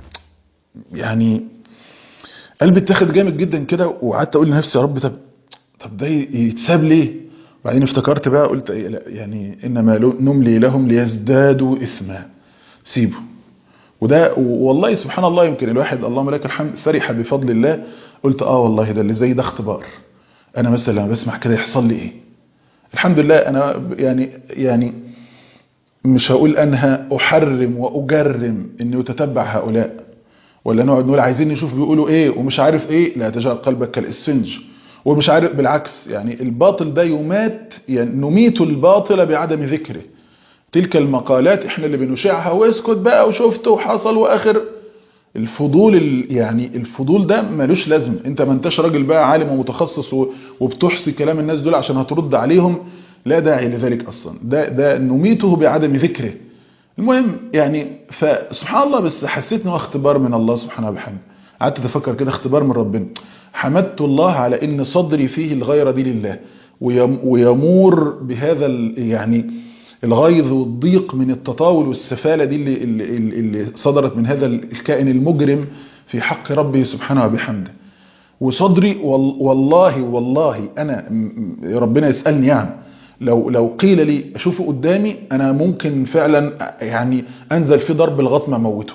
يعني قلبي اتاخد جامد جدا كده، وقعدت اقول لنفسي يا رب طب ده يتساب ليه؟ بعدين افتكرت بقى قلت ايه، لا يعني انما نملي لهم ليزدادوا اثما، سيبه. وده والله سبحان الله يمكن الواحد اللهم لك الحمد فرح بفضل الله، قلت والله ده اللي زي ده اختبار. انا مثلا لما بسمع كده يحصل لي ايه؟ الحمد لله انا يعني مش هقول انها احرم واجرم اني اتتبع هؤلاء، ولا نقعد نقول عايزين نشوف بيقولوا ايه ومش عارف ايه، لا تجعل قلبك كالاسفنج ومش عارف. بالعكس يعني الباطل ده يمات، يعني نميت الباطل بعدم ذكره. تلك المقالات احنا اللي بنشيعها واسكت بقى وشفت وحصل واخر الفضول. يعني الفضول ده ملوش لازم. انت ما انتش راجل بقى عالم ومتخصص وبتحصي كلام الناس دول عشان هترد عليهم، لا داعي لذلك اصلا. ده نميته بعدم ذكره. المهم يعني فسبحان الله، بس حسيت انه اختبار من الله سبحانه وبحمده. قعدت اتفكر كده، اختبار من ربنا. حمدت الله على ان صدري فيه الغيرة دي لله، ويمور بهذا يعني الغيظ والضيق من التطاول والسفالة دي اللي صدرت من هذا الكائن المجرم في حق ربي سبحانه وبحمده. وصدري والله انا ربنا يسألني يعني لو قيل لي اشوفه قدامي انا ممكن فعلا يعني انزل في ضرب الغطمة موته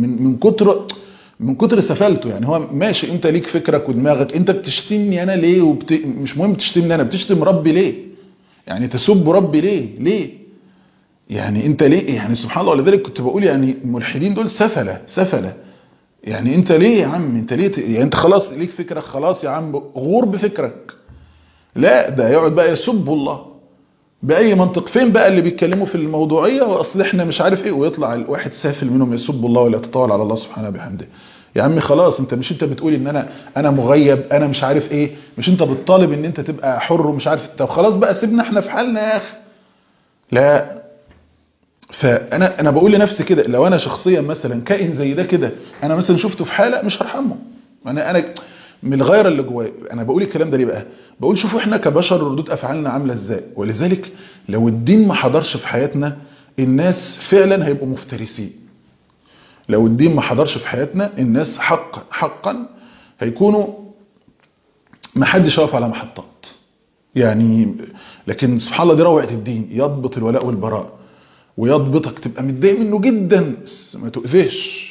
من كتر سفالته. يعني هو ماشي، انت ليك فكرك ودماغك، انت بتشتمني انا ليه؟ مش مهم تشتمني انا، بتشتم ربي ليه؟ يعني تسب ربي ليه يعني انت ليه؟ يعني سبحان الله. ولذلك كنت بقول يعني الملحدين دول سفلة. يعني انت ليه يا عم؟ انت ليه يعني انت خلاص ليك فكرك، خلاص يا عم غور بفكرك. لا ده يقعد بقى يسب الله بأي منطق. فين بقى اللي بيتكلموا في الموضوعية واصل احنا مش عارف ايه، ويطلع الواحد سافل منهم يسب الله ولا يتطاول على الله سبحانه بحمده. يا عم خلاص، انت بتقول ان انا مغيب، انا مش عارف ايه، مش انت بتطالب ان انت تبقى حر ومش عارف. طب خلاص بقى سيبنا احنا في حالنا يا اخي. لا، فانا بقول لنفسي كده، لو انا شخصيا مثلا كائن زي ده كده انا مثلا شفته في حاله مش هرحمه. انا من الغيره اللي جوايا انا بقول الكلام ده ليه بقى؟ بقول شوفوا احنا كبشر ردود افعالنا عامله ازاي. ولذلك لو الدين ما حضرش في حياتنا الناس فعلا هيبقوا مفترسين. لو الدين ما حضرش في حياتنا الناس حقا هيكونوا ما حدش واقف على محطات يعني. لكن سبحان الله دي روعه الدين، يضبط الولاء والبراء ويضبطك تبقى متضايق منه جدا بس ما تؤذيش.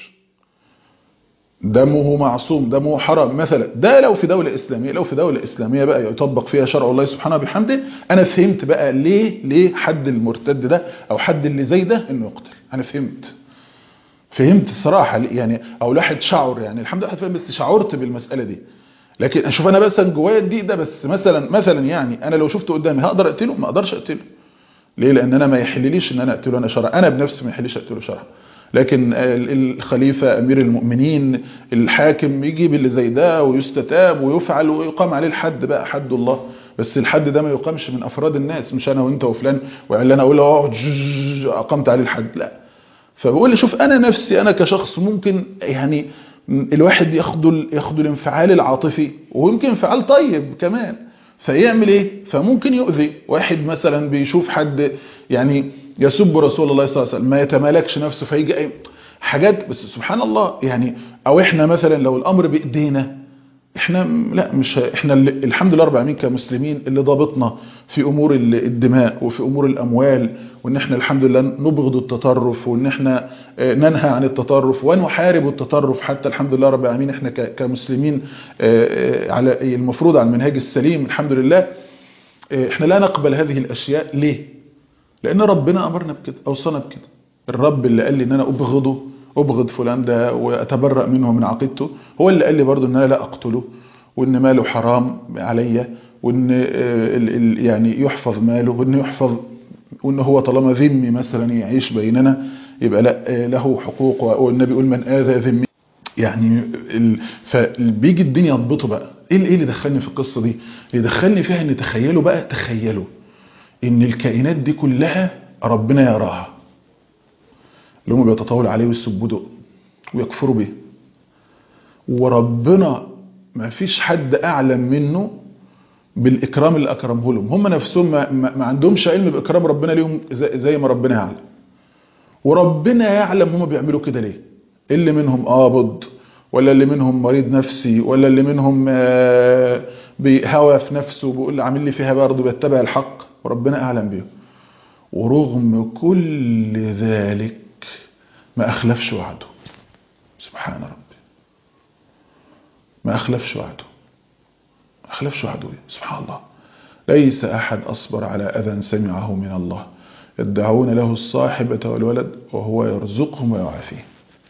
دمه معصوم، دمه حرام مثلا. ده لو في دولة إسلامية بقى يطبق فيها شرع الله سبحانه بحمده، أنا فهمت بقى ليه حد المرتد ده أو حد اللي زي ده إنه يقتل. أنا فهمت صراحة يعني، أو الواحد شعر يعني الحمد لله فهم، بس شعرت بالمسألة دي. لكن أشوف أنا بس جوايا الضيق ده، بس مثلا يعني أنا لو شفته قدامي هقدر أقتله؟ ما أقدرش أقتله. ليه؟ لأن أنا ما يحلليش إن أنا أقتله أنا شرعا، أنا بنفسي ما يحليش أقتله شرعا. لكن الخليفة أمير المؤمنين الحاكم يجيب اللي زي ده ويستتاب ويفعل ويقام عليه الحد بقى، حد الله. بس الحد ده ما يقامش من أفراد الناس، مش أنا وإنت وفلان وعلان أقول له أقمت عليه الحد، لا. فبقول لي شوف أنا نفسي أنا كشخص ممكن يعني الواحد ياخد الانفعال العاطفي، ويمكن انفعال طيب كمان، فيعمل ايه؟ فممكن يؤذي واحد مثلا بيشوف حد يعني يسب رسول الله صلى الله عليه وسلم ما يتمالكش نفسه فيجي اي حاجات. بس سبحان الله يعني، او احنا مثلا لو الامر بايدينا احنا لا مش احنا الحمد لله رب العالمين كمسلمين اللي ضابطنا في امور الدماء وفي امور الاموال، وان احنا الحمد لله نبغض التطرف، وان احنا ننهى عن التطرف ونحارب التطرف حتى. الحمد لله رب العالمين احنا كمسلمين على المفروض على المنهاج السليم الحمد لله. احنا لا نقبل هذه الاشياء. ليه؟ لان ربنا امرنا بكده، اوصانا بكده. الرب اللي قال لي ان انا ابغض فلان ده واتبرأ منه من عقيدته، هو اللي قال لي برضو ان انا لا اقتله، وان ماله حرام عليا، وان يعني يحفظ ماله، وان يحفظ، وان هو طالما ذمي مثلا يعيش بيننا يبقى لا له حقوق، والنبي يقول من آذى ذمي. يعني فبيجي الدنيا تضبطه بقى. ايه اللي دخلني في القصه دي؟ اللي دخلني فيها ان تخيلوا ان الكائنات دي كلها ربنا يراها، اللي هم بيتطاولوا عليه ويسبوا ويكفروا به، وربنا ما فيش حد اعلم منه بالاكرام اللي اكرمه لهم. هم نفسهم ما عندهمش علم باكرام ربنا ليهم زي ما ربنا يعلم، وربنا يعلم هم بيعملوا كده ليه. اللي منهم قابض، ولا اللي منهم مريض نفسي، ولا اللي منهم بهوى في نفسه وبيقول عامل لي فيها برضه بيتبع الحق، وربنا اعلم بيه. ورغم كل ذلك ما اخلفش وعده. سبحان ربي، ما اخلفش وعده. سبحان الله. ليس احد اصبر على اذى سمعه من الله يدعون له الصاحبة والولد وهو يرزقهم ويعافيهم.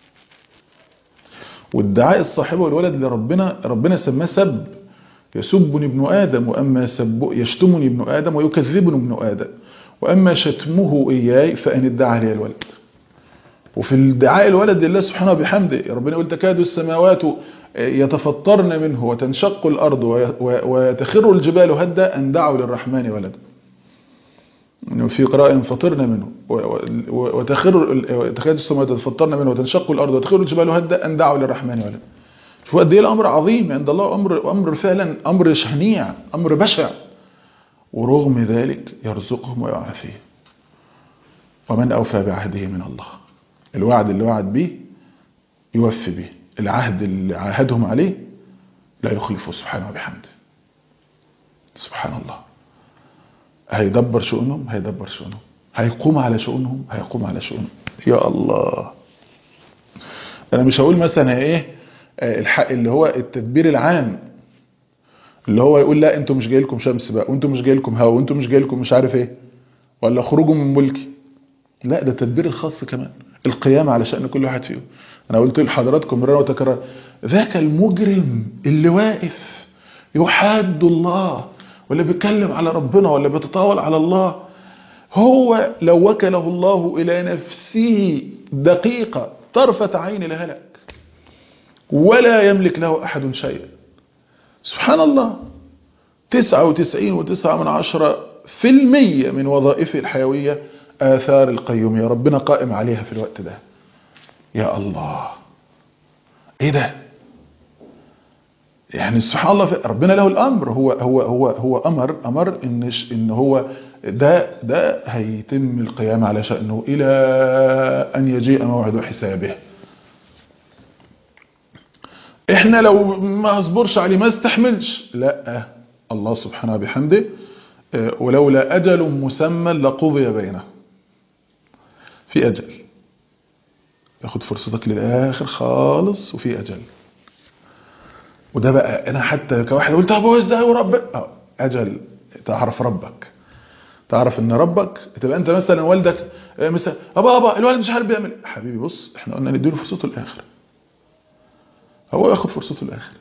وادعاء الصاحبة والولد ربنا سماه سب. يسبني ابن آدم وأما يشتمني ابن آدم ويكذبني ابن آدم وأما شتمه إياي فأن ادعى لي الولد. وفي الدعاء الولد لله سبحانه وبحمده ربنا يقول تكاد السماوات يتفطرن منه وتنشق الأرض وتخر الجبال هدا أن دعوا للرحمن ولدا. في قراءة فطرنا منه تكاد السماوات يتفطرن منه وتنشق الأرض وتخر الجبال هدا أن دعوا للرحمن ولدا. شوفوا قد ايه الأمر عظيم عند الله، أمر فعلا، أمر شنيع، أمر بشع. ورغم ذلك يرزقهم ويعافيهم. ومن أوفى بعهده من الله. الوعد اللي وعد به يوفي به، العهد اللي عاهدهم عليه لا يخلفه سبحانه وبحمده. سبحان الله. هيدبر شؤونهم، هيقوم على شؤونهم. يا الله. انا مش هقول مثلا ايه الحق اللي هو التدبير العام، اللي هو يقول لا انتوا مش جاي لكم شمس بقى، وانتوا مش جاي لكم هوا، وانتوا مش جاي لكم مش عارف ايه، ولا خروجوا من ملكي. لا، ده التدبير الخاص كمان، القيام على شأن كل واحد فيهم. انا قلت لحضراتكم مرة وتكرار، ذاك المجرم اللي واقف يحاد الله ولا بيتكلم على ربنا ولا بيتطاول على الله، هو لو وكله الله إلى نفسه دقيقة طرفة عين لهلك ولا يملك له أحد شيئا. سبحان الله. 99.9% من وظائفه الحيوية آثار القيومية ربنا قائم عليها في الوقت ده. يا الله، ايه ده؟ يعني سبحان الله، ربنا له الامر. هو امر ان هو ده هيتم القيام على شأنه الى ان يجيء موعد حسابه. احنا لو ما اصبرش عليه ما استحملش، لا، الله سبحانه بحمده ولولا اجل مسمى لقضي بينه. في اجل، ياخد فرصتك للاخر خالص، وفي اجل. وده بقى انا حتى كواحد قلت طب ازاي وربك اجل. تعرف ربك، تعرف ان ربك، تبقى انت مثلا والدك مثلا ابا الولد مش عارف بيعمل. حبيبي بص، احنا قلنا نديله فرصته الاخر، هو ياخد فرصته الاخر.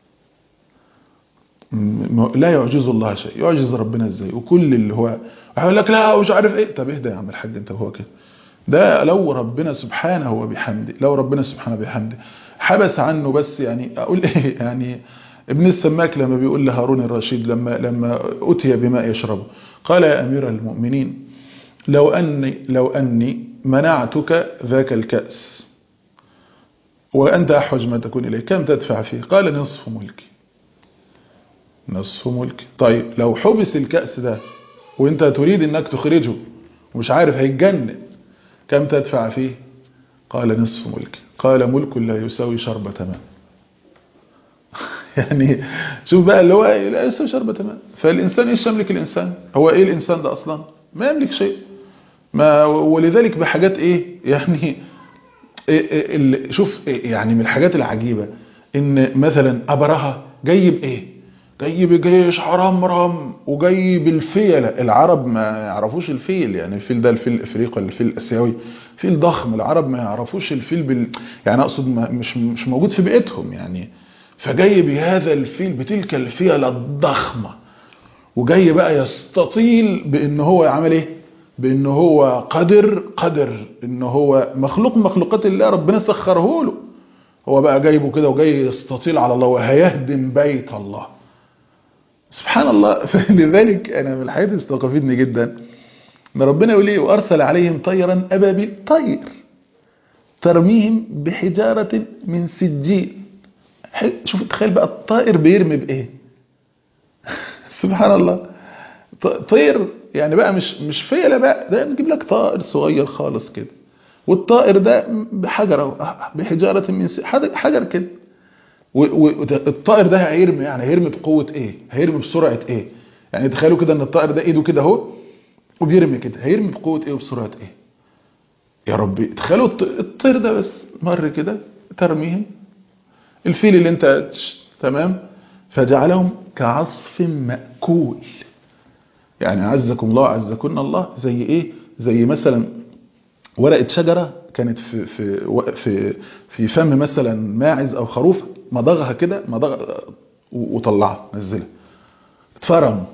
لا يعجز الله شيء. يعجز ربنا ازاي؟ وكل اللي هو هيقول لك لا مش عارف ايه. طب اهدى يا عم الحاج انت، هو كده. ده لو ربنا سبحانه وبحمده حبس عنه بس، يعني اقول ايه، يعني ابن السماك لما بيقول لهارون الرشيد لما أتي بماء يشربه قال يا أمير المؤمنين لو أني منعتك ذاك الكأس وأنت أحوج ما تكون إليه كم تدفع فيه؟ قال نصف ملكي. طيب لو حبس الكأس ده وانت تريد انك تخرجه ومش عارف هيتجنن، كم تدفع فيه؟ قال نصف ملكي. قال ملك لا يساوي شربة ماء. يعني شوف بقى اللي هو لا يساوي شربة ماء. فالإنسان ايش يملك الإنسان؟ هو ايه الإنسان ده أصلا؟ ما يملك شيء. ولذلك بحاجات ايه يعني شوف يعني من الحاجات العجيبة ان مثلا أبرهة جايب ايه؟ جاي بجيش عرمرم وجاي بالفيل. العرب ما يعرفوش الفيل، يعني الفيل ده الفيل الافريقي ولا الفيل الاسيوي، فيل ضخم. العرب ما يعرفوش الفيل يعني اقصد مش موجود في بيئتهم يعني. فجاي بهذا الفيل بتلك الفيلة الضخمة، وجاي بقى يستطيل بان هو يعمل ايه، بان هو قدر ان هو مخلوق من مخلوقات الله، ربنا سخره له. هو بقى جايبه كده وجاي يستطيل على الله وهيهدم بيت الله. سبحان الله. فلذلك انا من الحاجات اللي استوقفتني جدا ان ربنا يقول ايه، وارسل عليهم طيرا ابابيل، طير ترميهم بحجارة من سجيل. شوف تخيل بقى الطائر بيرمي بايه. سبحان الله. طير يعني بقى مش فيلة بقى، ده نجيب لك طائر صغير خالص كده، والطائر ده بحجرة بحجارة من حجر كده. والطائر ده هيرمي، يعني هيرمي بقوة ايه، هيرمي بسرعة ايه. يعني تخيلوا كده ان الطائر ده ايده كده اهو وبيرمي كده، هيرمي بقوة ايه وبسرعة ايه. يا ربي تخيلوا الطير ده بس مر كده ترميهم. الفيل اللي انت تمام، فجعلهم كعصف مأكول. يعني عزكم الله عزكن الله، زي ايه، زي مثلا ورقة شجرة كانت في فم مثلا ماعز او خروف، مضغها كده وطلعها نزلها، اتفرم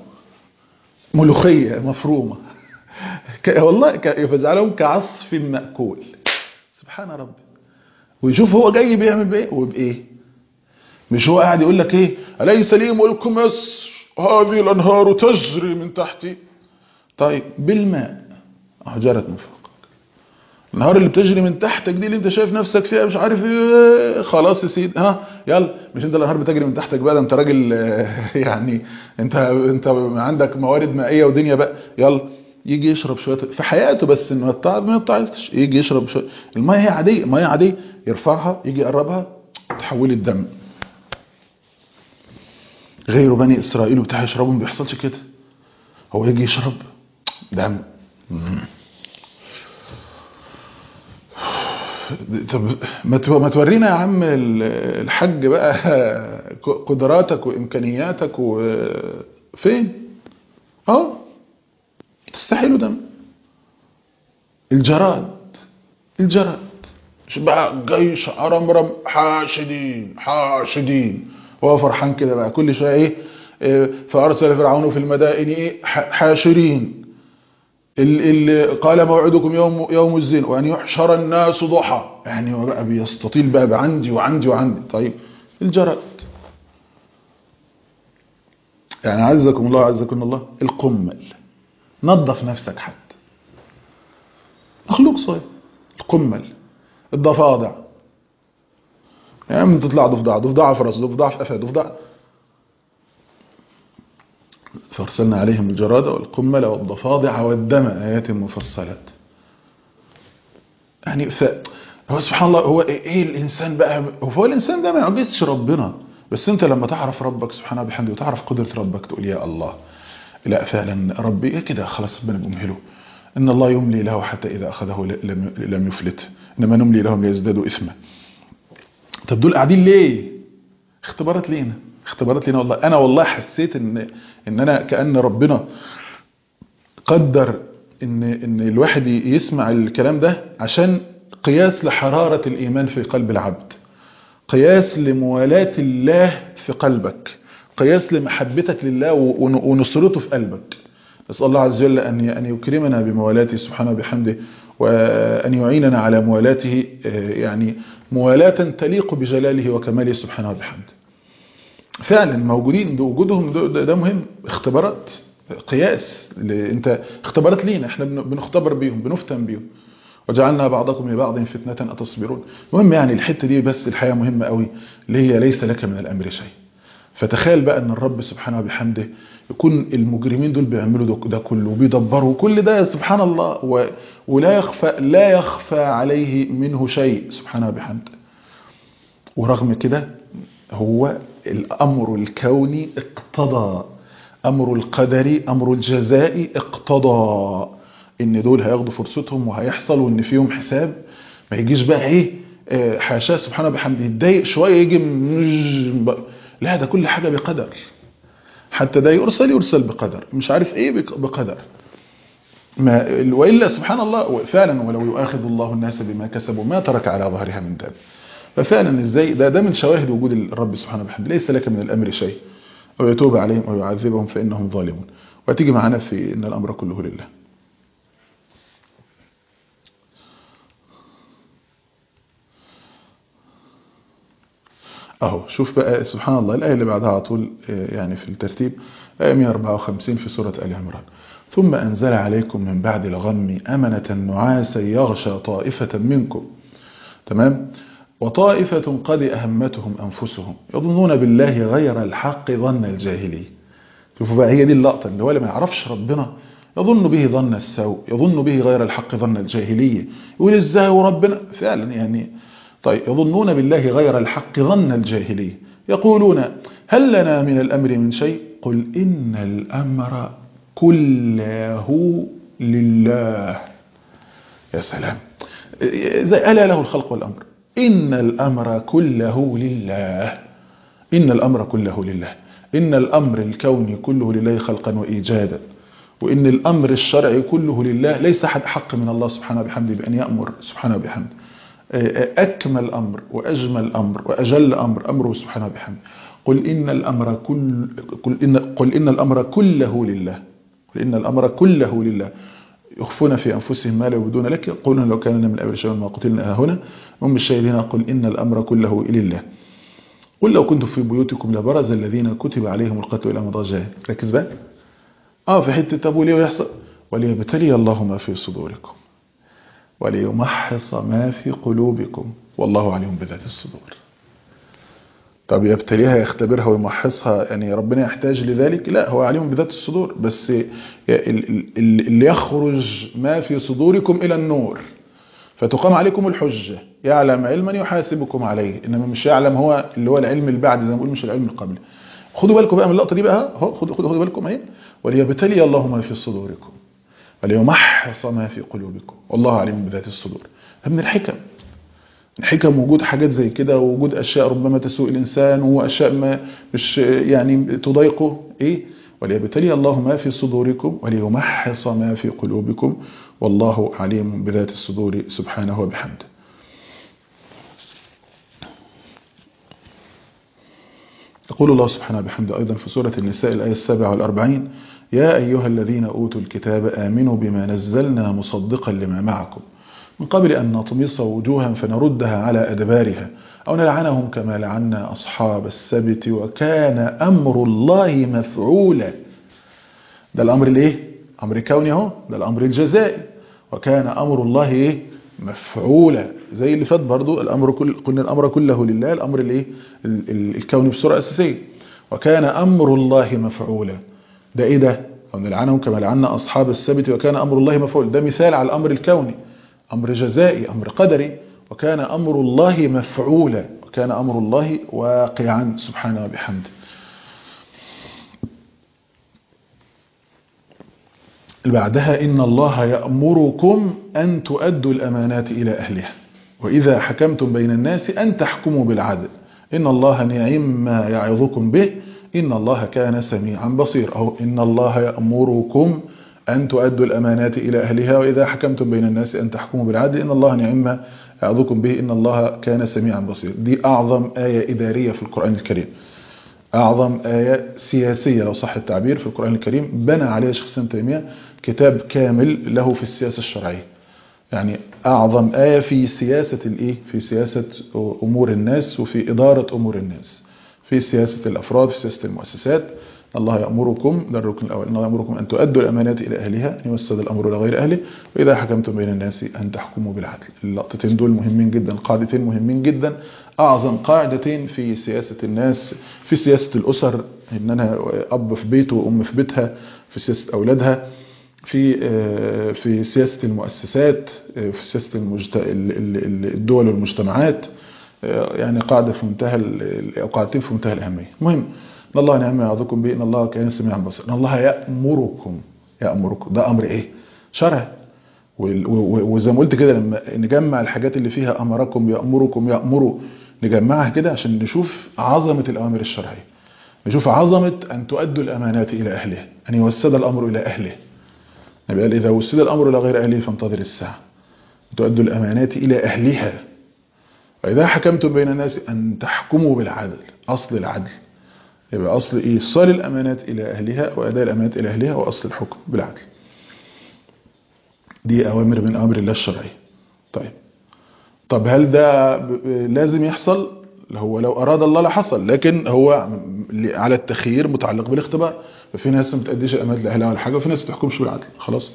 ملوخية مفرومة. والله فجعلهم كعصف مأكول. سبحان ربي. ويشوف هو جاي بيعمل بايه وبايه. مش هو قاعد يقول لك ايه، أليس لي ملك مصر هذه الأنهار تجري من تحتي. طيب بالماء جرت من فوق. النهار اللي بتجري من تحتك دي اللي انت شايف نفسك فيها مش عارف ايه، خلاص يا سيدي ها يلا، مش انت الانهار بتجري من تحتك بقى، ده انت راجل يعني انت عندك موارد مائيه ودنيا بقى، يلا يجي يشرب شويه في حياته، بس انه يتعظ ما يتعظش، يجي يشرب شويه الميه هي عاديه، ميه عاديه، يرفعها يجي يقربها تحول الدم. غير بني اسرائيل وبتاع يشربوا ما بيحصلش كده، هو يجي يشرب دم. طب ما تورينا يا عم الحج بقى قدراتك وامكانياتك وفين اه تستحيلوا دم. الجراد مش بقى جيش عرمرم حاشدين هو فرحان كده بقى كل شويه ايه، فارسل فرعون في المدائن ايه حاشرين. اللي قال موعدكم يوم الزين وأن يحشر الناس ضحى، يعني هو بقى بيستطيل بقى عندي. طيب الجراد، يعني عزكم الله القمل، نظف نفسك حتى، مخلوق صغير. القمل، الضفادع، يعني تطلع ضفدع في راس، ضفدع في قفا، ضفدع. فارسلنا عليهم الجراد والقمل والضفادع والدم آيات مفصلات. يعني هو سبحان الله، هو ايه الانسان بقى، هو الانسان ده ما يعجزش ربنا، بس انت لما تعرف ربك سبحانه وبحمده وتعرف قدرة ربك تقول يا الله، لا فعلا ربي ايه كده، خلاص ربنا بيمهله. ان الله يملي له حتى اذا اخذه لم يفلت، انما نملي لهم ليزدادوا اثما. طب دول قاعدين ليه؟ اختبارات لينا والله. انا والله حسيت ان انا كأن ربنا قدر ان الواحد يسمع الكلام ده عشان قياس لحرارة الإيمان في قلب العبد، قياس لموالاة الله في قلبك، قياس لمحبتك لله ونصرته في قلبك. نسأل الله عز وجل أن يكرمنا بموالاته سبحانه وبحمده، وأن يعيننا على موالاته، يعني موالاة تليق بجلاله وكماله سبحانه وبحمده. فعلا موجودين، وجودهم ده مهم. اختبارات، قياس، انت اختبارات لينا، احنا بنختبر بيهم، بنفتن بيهم. وجعلنا بعضكم لبعض فتنة أتصبرون. المهم يعني الحتة دي بس الحياة مهمة قوي، اللي هي ليس لك من الأمر شيء. فتخيل بقى ان الرب سبحانه وبحمده يكون المجرمين دول بيعملوا ده كله وبيدبروا كل ده سبحان الله، ولا يخفى عليه منه شيء سبحانه وبحمده. ورغم كده هو الأمر الكوني اقتضى، أمر القدري، أمر الجزائي اقتضى ان دول هياخدوا فرصتهم وهيحصل، وان فيهم حساب. ما يجيش بقى ايه حاشاه سبحانه وبحمده يتضايق شويه يجي لا، ده كل حاجه بقدر. حتى ده يرسل بقدر، مش عارف ايه بقدر. ما والا سبحان الله فعلا ولو يؤاخذ الله الناس بما كسبوا ما ترك على ظهرها من دابة. ففعلا ازاي ده من شواهد وجود الرب سبحانه وبحمده. ليس لك من الامر شيء، او يتوب عليهم او يعذبهم فانهم ظالمون. وتيجي معنا في ان الامر كله لله. اهو شوف بقى سبحان الله الايه اللي بعدها على طول يعني في الترتيب، ايه 154 في سوره ال عمران. ثم انزل عليكم من بعد الغم امنه نعاسا يغشى طائفه منكم. تمام. وطائفه قد اهمتهم انفسهم يظنون بالله غير الحق ظن الجاهليه. شوفوا بقى هي دي اللقطه، اللي هو اللي ما يعرفش ربنا يظن به ظن السوء، يظن به غير الحق ظن الجاهليه. يقول ازاي وربنا فعلا يعني. طيب يظنون بالله غير الحق ظن الجاهليه، يقولون هل لنا من الامر من شيء قل ان الامر كله لله. يا سلام، زي ألا له الخلق والامر. ان الامر كله لله، ان الامر كله لله. ان الامر الكوني كله لله خلقا وايجادا، وان الامر الشرعي كله لله. ليس احد حق من الله سبحانه وبحمده بان يامر سبحانه وبحمده. أكمل أمر وأجمل أمر وأجل أمر أمره سبحانه وبحمده. قل إن الأمر كله لله. قل إن الأمر كله لله. يخفون في أنفسهم ما لا يبدون لك يقولون لو كان من الأمر شيء ما قتلنا هنا هم الشاهدين. قل إن الأمر كله لله. قل لو كنتم في بيوتكم لبرز الذين كتب عليهم القتل إلى مضاجعهم. ركز بقى في حتة أبو ليه ويحصل وليبتلي الله ما في صدوركم وليمحص ما في قلوبكم والله عليم بذات الصدور. طب يبتليها يختبرها ويمحصها، يعني ربنا يحتاج لذلك؟ لا، هو عليم بذات الصدور. بس اللي يخرج ما في صدوركم إلى النور فتقام عليكم الحجة. يعلم علما يحاسبكم عليه، إنما مش يعلم هو اللي هو العلم البعد زي ما بقول، مش العلم القبل. خدوا بالكم بقى من اللقطة دي بقى، خدوا بالكم اهي. وليبتلي الله ما في صدوركم وليمحص ما في قلوبكم والله عليم بذات الصدور. من الحكم وجود حاجات زي كده، ووجود أشياء ربما تسوء الإنسان وأشياء ما مش يعني تضايقه. وليبتلي الله ما في صدوركم وليمحص ما في قلوبكم والله عليم بذات الصدور سبحانه وبحمده. يقول الله سبحانه وبحمده أيضا في سورة النساء الآية 47: يا أيها الذين أوتوا الكتاب آمنوا بما نزلنا مصدقا لما معكم من قبل أن نطمس وجوها فنردها على أدبارها أو نلعنهم كما لعنا أصحاب السبت وكان أمر الله مفعولا. ده الأمر الإيه؟ أمر كوني اهو، ده الأمر الجزائي. وكان أمر الله مفعولا. زي اللي فات برضو الأمر قلنا الأمر كله لله، الأمر الإيه؟ الكوني بصورة أساسية. وكان أمر الله مفعولا. ده إيه ده؟ أو نلعنهم كما لعنا أصحاب السبت وكان أمر الله مفعولا. ده مثال على الأمر الكوني، أمر جزائي، أمر قدري. وكان أمر الله مفعولا، وكان أمر الله واقعا سبحانه وبحمده. بعدها إن الله يأمركم أن تؤدوا الأمانات إلى أهلها وإذا حكمتم بين الناس أن تحكموا بالعدل إن الله نعم ما يعظكم به إن الله كان سميعا بصيرا. أو إن الله يأمركم أن تؤدوا الأمانات إلى أهلها وإذا حكمتم بين الناس أن تحكموا بالعدل إن الله نعم ما يعظكم به إن الله كان سميعا بصيرا. دي أعظم آية إدارية في القرآن الكريم، أعظم آية سياسية لو صح التعبير في القرآن الكريم. بنى عليها شيخ الإسلام ابن تيمية كتاب كامل له في السياسة الشرعية. يعني أعظم آية في سياسة الإيه؟ في سياسة أمور الناس وفي إدارة أمور الناس، في سياسة الأفراد، في سياسة المؤسسات. الله يأمركم، ده الركن الأول، الله يأمركم أن تؤدوا الأمانات إلى أهلها، أن يوسد الأمر إلى غير أهله، وإذا حكمتم بين الناس أن تحكموا بالعدل. اللقطتين دول مهمين جدا، قاعدتين مهمين جدا، أعظم قاعدتين في سياسة الناس، في سياسة الأسر، إن أنا أب في بيته وأم في بيتها، في سياسة أولادها، في سياسة المؤسسات، في سياسة الدول والمجتمعات. يعني قاعدة في منتهى قاعدتين في منتهى الأهمية. مهم إن الله نعم يعظكم به إن الله كان سميعا بصيرا. إن الله يأمركم، ده أمر إيه؟ شرع. وزي ما قلت كده لما نجمع الحاجات اللي فيها أمركم يأمركم يأمروا، نجمعها كده عشان نشوف عظمة الأوامر الشرعية. نشوف عظمة أن تؤدوا الأمانات إلى أهلها، أن يوسد الأمر إلى أهله. النبي قال إذا وسد الأمر إلى غير أهله فانتظر الساعة. تؤدوا الأمانات إلى أهلها. وإذا حكمتم بين الناس أن تحكموا بالعدل. أصل العدل يبقى أصل إيصال الأمانات إلى أهلها وأداء الأمانات إلى أهلها، وأصل الحكم بالعدل. دي أوامر من أوامر الله الشرعية. طب هل ده لازم يحصل؟ هو لو أراد الله لحصل، لكن هو على التخيير متعلق بالاختبار. ففي ناس ما تأديش الأمانات لأهلها ولا حاجة، وفي ناس ما تحكمش بالعدل. خلاص.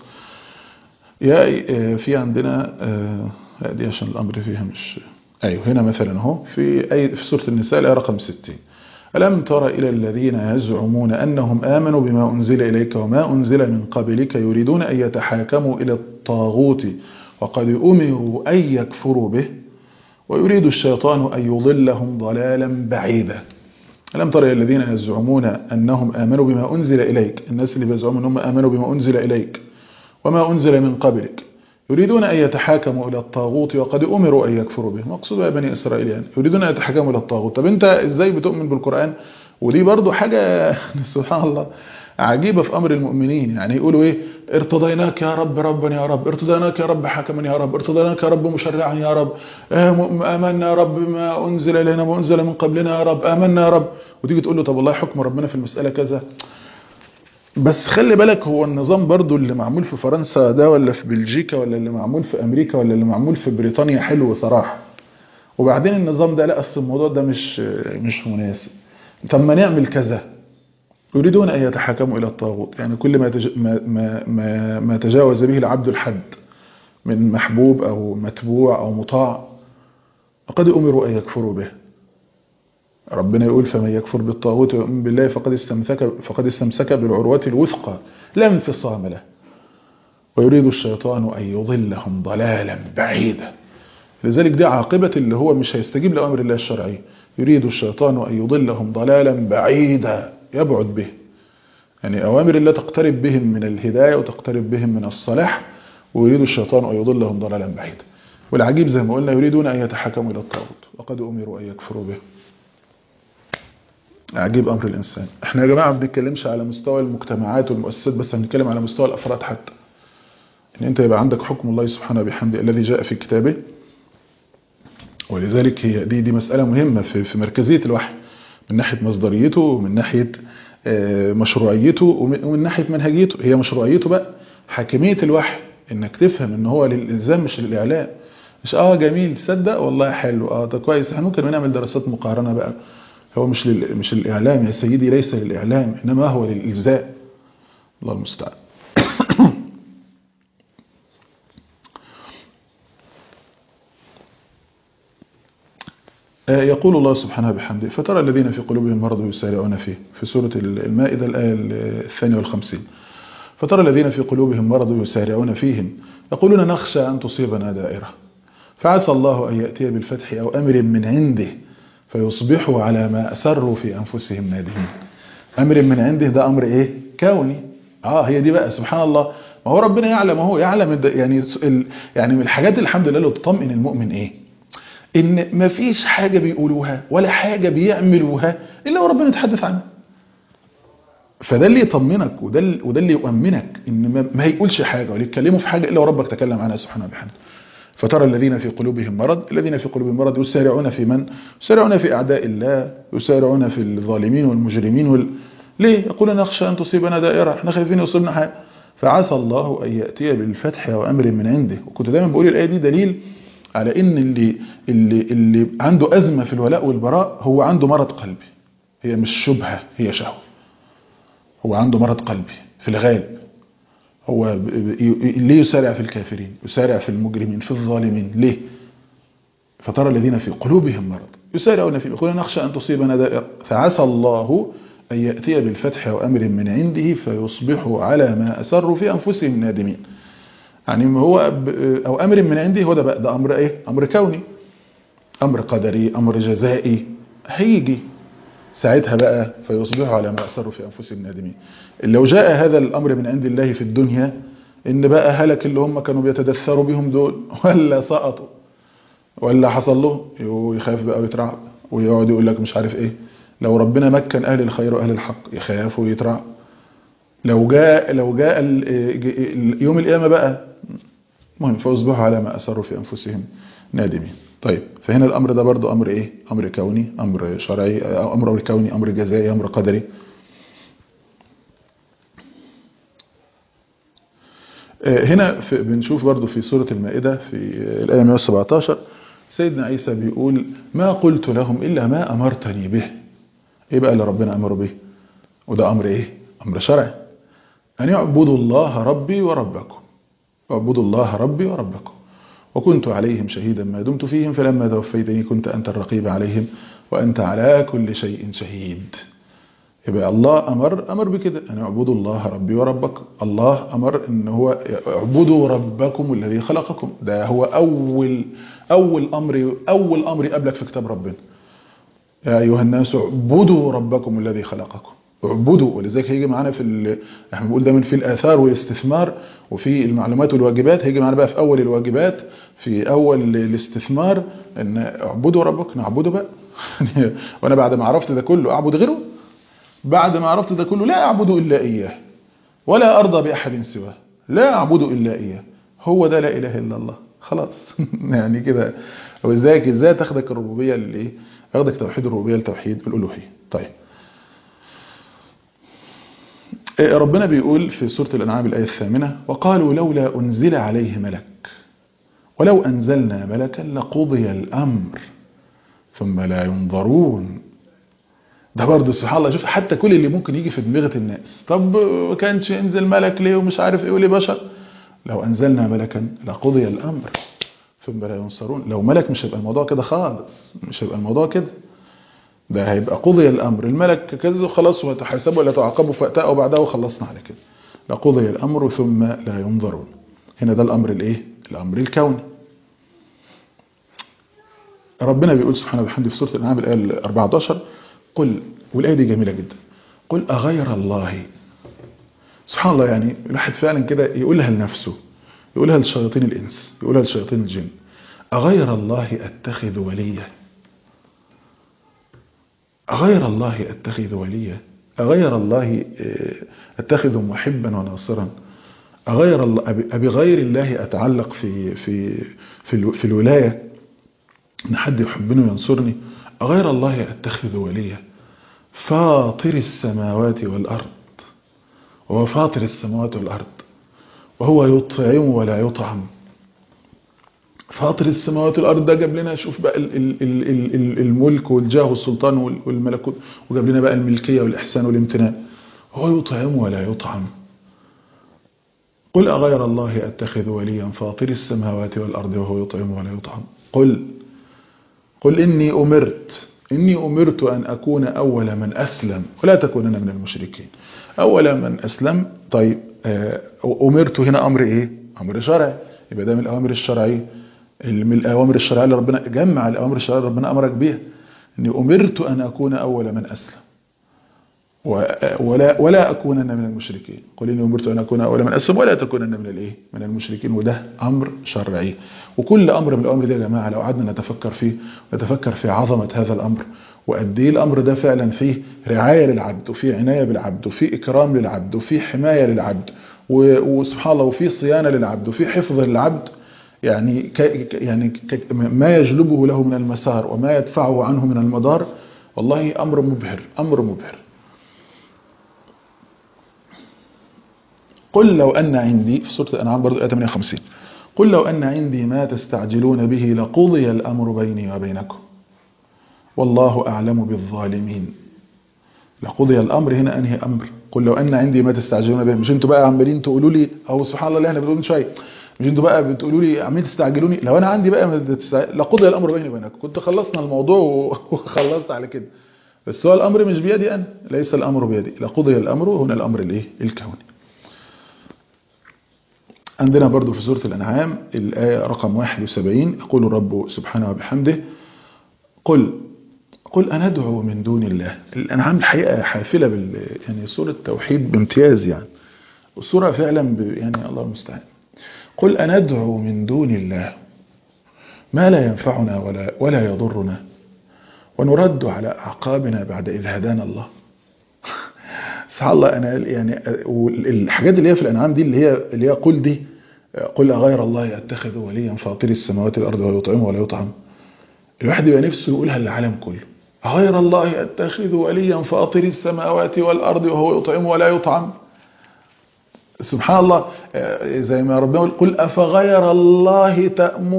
في عندنا دي عشان الأمر فيها مش أيوه. هنا مثلا اهو في سورة النساء الآية رقم 60. ألم تر إلى الذين يزعمون أنهم آمنوا بما أنزل إليك وما أنزل من قبلك يريدون أن يتحاكموا إلى الطاغوت وقد أمروا أن يكفروا به ويريد الشيطان أن يضلهم ضلالا بعيدا. ألم تر إلى الذين يزعمون أنهم آمنوا بما أنزل إليك، الناس اللي بيزعمون أنهم آمنوا بما أنزل إليك وما أنزل من قبلك يريدون أن يتحاكموا إلى الطاغوت وقد أمروا أن يكفروا به. مقصود يا بني إسرائيل يعني يريدون أن يتحاكموا إلى الطاغوت. طب أنت إزاي بتؤمن بالقرآن؟ ودي برضو حاجة سبحان الله عجيبة في أمر المؤمنين. يعني يقولوا إيه؟ ارتضيناك يا رب ربا يا رب، ارتضيناك يا رب حكما يا رب، ارتضيناك يا رب مشرعا يا رب، آمنا يا رب بما أنزل إلينا وما أنزل من قبلنا يا رب، آمنا يا رب. وتيجي تقول له طب والله حكم ربنا في المسألة كذا. بس خلي بالك هو النظام برضو اللي معمول في فرنسا ده ولا في بلجيكا ولا اللي معمول في أمريكا ولا اللي معمول في بريطانيا حلو صراحة. وبعدين النظام ده لا، أصل الموضوع ده مش مناسب. طب ما نعمل كذا. يريدون أن يتحاكموا إلى الطاغوت، يعني كل ما تجاوز به العبد الحد من محبوب أو متبوع أو مطاع فقد أمروا أن يكفروا به. ربنا يقول فمن يكفر بالطاغوت ويؤمن بالله فقد استمسك بالعروة الوثقى لا انفصام له ويريد الشيطان أن يضلهم ضلالا بعيدا. لذلك دي عاقبة اللي هو مش هيستجيب لأمر الله الشرعي. يريد الشيطان أن يضلهم ضلالا بعيدا، يبعد به. يعني أوامر الله تقترب بهم من الهداية وتقترب بهم من الصلاح، ويريد الشيطان أن يضلهم ضلالا بعيدا. والعجيب زي ما قلنا يريدون أن يتحكموا إلى الطاغوت وقد أمروا أن يكفروا به. عجيب أمر الإنسان. احنا يا جماعة ما بنتكلمش على مستوى المجتمعات والمؤسسات بس، بنتكلم على مستوى الأفراد حتى. ان انت يبقى عندك حكم الله سبحانه بحمده الذي جاء في كتابه. ولذلك هي دي مسألة مهمة في مركزية الوحي، من ناحية مصدريته ومن ناحية مشروعيته ومن ناحية منهجيته. هي مشروعيته بقى حاكمية الوحي، انك تفهم ان هو للإلزام مش للإعلام. مش جميل تصدق والله حلو ده كويس، احنا ممكن نعمل دراسات مقارنة بقى. هو مش الإعلام يا سيدي، ليس للإعلام إنما هو للإلزام. الله المستعان. يقول الله سبحانه بحمده فترى الذين في قلوبهم مرض يسارعون فيه، في سورة المائدة الآية 52. فترى الذين في قلوبهم مرض يسارعون فيهم يقولون نخشى أن تصيبنا دائرة فعسى الله أن يأتي بالفتح أو أمر من عنده فيصبحوا على ما أسروا في أنفسهم نادمين. أمر من عنده ده أمر إيه؟ كوني. هي دي بقى سبحان الله. ما هو ربنا يعلم، هو يعلم يعني من الحاجات الحمد لله اللي تطمئن المؤمن إيه؟ إن ما فيش حاجة بيقولوها ولا حاجة بيعملوها إلا وربنا يتحدث عنها. فده اللي يطمنك وده اللي يؤمنك إن ما يقولش حاجة ولا يتكلموا في حاجة إلا وربك تكلم عنها سبحانه بحمده. فترى الذين في قلوبهم مرض، الذين في قلوبهم مرض يسارعون في من؟ يسارعون في أعداء الله، يسارعون في الظالمين والمجرمين ليه؟ يقولون نخشى أن تصيبنا دائرة، احنا خايفين يصيبنا حاجة. فعسى الله أن يأتي بالفتح وأمر من عنده. وكنت دايما بقول الآية دي دليل على إن اللي عنده أزمة في الولاء والبراء هو عنده مرض قلبي. هي مش شبهة، هي شهوة. هو عنده مرض قلبي في الغالب. هو ليه يسارع في الكافرين، يسارع في المجرمين، في الظالمين؟ ليه؟ فترى الذين في قلوبهم مرض يسارعون فيه يقولون نخشى أن تصيبنا دائرة فعسى الله أن يأتي بالفتح وأمر من عنده فيصبحوا على ما أسروا في أنفسهم نادمين. يعني هو أو أمر من عنده، هو ده بقى ده أمر إيه؟ أمر كوني، أمر قدري، أمر جزائي هيجي ساعتها بقى فيصبحوا على ما أسروا في أنفسهم نادمين. لو جاء هذا الأمر من عند الله في الدنيا إن بقى هلك اللي هم كانوا بيتدثروا بهم دول ولا سقطوا ولا حصل له يخاف بقى ويترعب ويقعد يقول لك مش عارف إيه لو ربنا مكن أهل الخير وأهل الحق يخافوا ويترعوا. لو جاء يوم القيامة بقى مهم فاصبحوا على ما أسروا في أنفسهم نادمين. طيب فهنا الأمر ده برضو أمر إيه؟ أمر كوني، أمر شرعي، أمر كوني، أمر جزائي، أمر قدري. هنا بنشوف برضو في سورة المائدة في الآية 117 سيدنا عيسى بيقول ما قلت لهم إلا ما أمرتني به. إيه بقى اللي ربنا أمره به؟ وده أمر إيه؟ أمر شرعي، أن يعبدوا الله ربي وربكم، اعبدوا الله ربي وربكم وكنت عليهم شهيدا ما دمت فيهم فلما توفيتني كنت أنت الرقيب عليهم وأنت على كل شيء شهيد. يبقى الله أمر بكده أن يعبدوا الله ربي وربكم. الله أمر أن هو اعبدوا ربكم الذي خلقكم. ده هو أول أمر قبلك في كتاب ربنا. يا أيها الناس اعبدوا ربكم الذي خلقكم، اعبدوا. ولذلك هيجي معانا احنا بنقول دايما في الآثار والاستثمار وفي المعلومات والواجبات، هيجي معانا بقى في أول الواجبات في أول الاستثمار أن اعبدوا ربكم، نعبده بقى. وأنا بعد ما عرفت ده كله أعبد غيره؟ بعد ما عرفت ده كله لا أعبد إلا إياه ولا أرضى بأحد سواه، لا أعبد إلا إياه. هو ده لا إله إلا الله، خلاص. يعني كده. ازاي تاخدك الربوبية اللي ياخدك توحيد الربوبية لتوحيد الألوهية. طيب ربنا بيقول في سورة الأنعام الآية 8 وقالوا لولا أنزل عليه ملك ولو أنزلنا ملكا لقضي الأمر ثم لا ينظرون. ده برضه سبحان الله. شوف حتى كل اللي ممكن يجي في دماغة الناس، طب ما كانش ينزل ملك ليه ومش عارف ايه وليه بشر. لو أنزلنا ملكا لقضي الأمر ثم لا ينصرون. لو ملك مش هيبقى الموضوع كده خالص، مش هيبقى الموضوع كده. ده هيبقى قضي الأمر، الملك كذا وخلاص وتحاسبوا ولا تعاقبوا فأتاءوا بعدها وخلصنا على كده. لقضي الأمر ثم لا ينظرون. هنا ده الأمر الايه؟ الأمر الكوني. ربنا بيقول سبحانه وبحمده في سورة الأنعام الآية 14 قل، والآية دي جميلة جدا، قل أغير الله. سبحان الله. يعني الواحد فعلا كده يقولها لنفسه، يقولها لشياطين الإنس، يقولها لشياطين الجن. أغير الله أتخذ وليا، أغير الله أتخذ وليا، أغير الله أتخذ محبا وناصرا، أغير الله أبغير الله أتعلق في الولاية إن حد يحبني وينصرني. أغير الله أتخذ وليا فاطر السماوات والأرض، وهو فاطر السماوات والأرض وهو يطعم ولا يطعم. فاطر السماوات والأرض ده جاب لنا شوف بقى الملك والجاه والسلطان والملكوت، وجاب لنا بقى الملكية والإحسان والامتنان. هو يطعم ولا يطعم. قل أغير الله أتخذ وليا فاطر السماوات والأرض وهو يطعم ولا يطعم. قل إني أمرت أن أكون أول من أسلم ولا تكونن من المشركين. أول من أسلم. طيب أمرت هنا أمر إيه؟ أمر شرعي. يبقى ده من الأوامر الشرعية، من الأوامر الشرعية اللي ربنا جمع الأوامر الشرعية اللي ربنا أمرك بيها. إني أمرت أن أكون أول من أسلم ولا أكونن من المشركين. قل إني أمرت أن أكون أول من أسلم ولا تكونن من الإيه؟ من المشركين. وده أمر شرعي. وكل أمر من الأوامر دي يا جماعة لو قعدنا نتفكر فيه ونتفكر في عظمة هذا الأمر وقد ايه الأمر ده فعلا فيه رعاية للعبد وفيه عناية بالعبد وفيه إكرام للعبد وفيه حماية للعبد وسبحان الله وفيه صيانة للعبد وفيه حفظ للعبد. يعني ما يجلبه له من المسار وما يدفعه عنه من المدار. والله أمر مبهر، أمر مبهر. قل لو أن عندي في سورة الأنعام برضو آية 58 قل لو أن عندي ما تستعجلون به لقضي الأمر بيني وبينكم والله أعلم بالظالمين. لقضي الأمر هنا أنهي أمر؟ قل لو أن عندي ما تستعجلون به. مش انتوا بقى عمالين تقولوا لي أو سبحان الله اللي احنا بنقول شوية، مش انتوا بقى بتقولوا لي عمالين تستعجلوني. لو أنا عندي بقى لقضي الأمر بيني وبينكم، كنت خلصنا الموضوع وخلصت على كده. بس هو الأمر مش بيدي أنا، ليس الأمر بيدي. لقضي الأمر هنا الأمر الإيه؟ الكوني. عندنا برضو في سورة الأنعام الآية رقم 71 يقول الرب سبحانه وبحمده قل أندعو من دون الله. الأنعام الحقيقة حافلة يعني سورة توحيد بامتياز يعني، والسورة فعلا يعني الله المستعان. قل أندعو من دون الله ما لا ينفعنا ولا يضرنا ونرد على أعقابنا بعد إذ هدانا الله. سبحان الله. أنا يعني الحاجات اللي هي في الأنعام دي اللي هي قل دي، قل أغير الله أتخذ وليا فاطر السماوات والأرض ولا يطعم ولا يطعم. الواحد يبقى نفسه يقولها للعالم كله، أغير الله أتخذ وليا فاطر السماوات والأرض وهو يطعم ولا يطعم. سبحان الله. زي ما ربنا يقول قل أفغير الله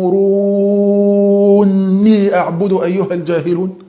تأمروني أعبد أيها الجاهلون.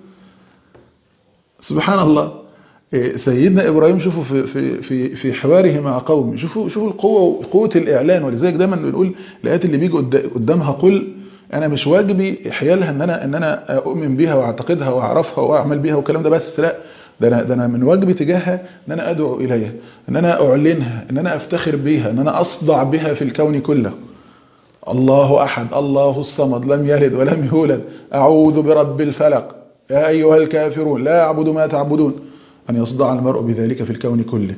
سبحان الله. سيدنا إبراهيم شوفوا في حواره مع قوم، شوفوا قوة الإعلان. ولذلك دايما بنقول الآيات اللي بيجي قدامها قل، أنا مش واجبي إحيالها إن أنا أؤمن بها وأعتقدها وأعرفها وأعمل بها والكلام ده بس، لا، ده أنا من واجبي تجاهها إن أنا أدعو إليها، إن أنا أعلنها، إن أنا أفتخر بها، إن أنا أصدع بها في الكون كله. الله أحد، الله الصمد، لم يلد ولم يولد، أعوذ برب الفلق، يا أيها الكافرون لا أعبد ما تعبدون. أن يصدع المرء بذلك في الكون كله.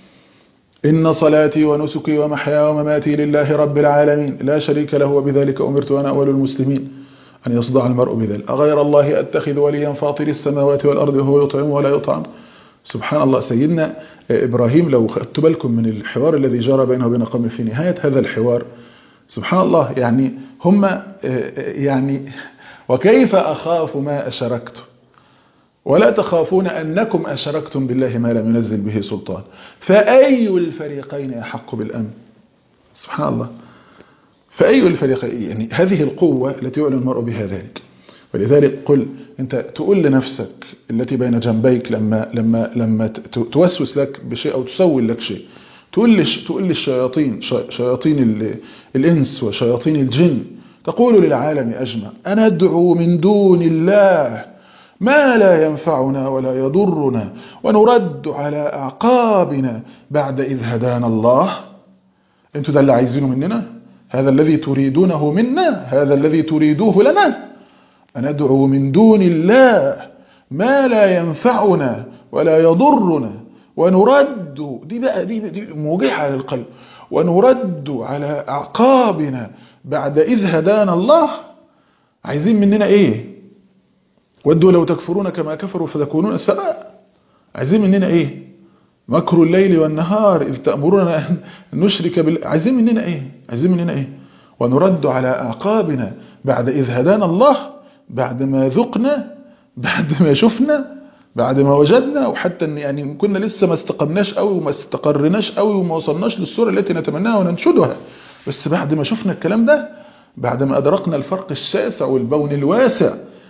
إن صلاتي ونسكي ومحياي ومماتي لله رب العالمين لا شريك له وبذلك أمرت وأنا أول المسلمين. أن يصدع المرء بذلك. أغير الله أتخذ وليا فاطر السماوات والأرض وهو يطعم ولا يطعم. سبحان الله. سيدنا إبراهيم لو خدتوا بالكم من الحوار الذي جرى بينه وبين قومه في نهاية هذا الحوار، سبحان الله، يعني هم يعني وكيف أخاف ما أشركتم ولا تخافون أنكم أشركتم بالله ما لم ينزل به سلطان فأي الفريقين يحق بالأمن. سبحان الله. فأي الفريقين، يعني هذه القوة التي يعلن المرء بها ذلك. ولذلك قل، أنت تقول لنفسك التي بين جنبيك لما توسوس لك بشيء أو تسول لك شيء، تقول للشياطين، شياطين الإنس وشياطين الجن، تقول للعالم أجمع أنا أدعو من دون الله ما لا ينفعنا ولا يضرنا ونرد على أعقابنا بعد إذ هدانا الله. أنتوا ده اللي عايزينه مننا، هذا الذي تريدونه منا، هذا الذي تريدوه لنا. ندعو من دون الله ما لا ينفعنا ولا يضرنا ونرد، دي موجعة للقلب، ونرد على أعقابنا بعد إذ هدانا الله. عايزين مننا إيه؟ ودوا لو تكفرون كما كفروا فتكونون سواء. عايزين مننا إيه؟ مكر الليل والنهار إذ تأمرنا أن نشرك بالله. عايزين مننا إيه؟ ونرد على أعقابنا بعد إذ هدانا الله، بعد ما ذقنا، بعد ما شفنا، بعد ما وجدنا، وحتى يعني كنا لسه ما استقمناش قوي وما استقرناش قوي وما وصلناش للصورة التي نتمناها وننشدها، بس بعد ما شفنا الكلام ده، بعد ما أدركنا الفرق الشاسع والبون الواسع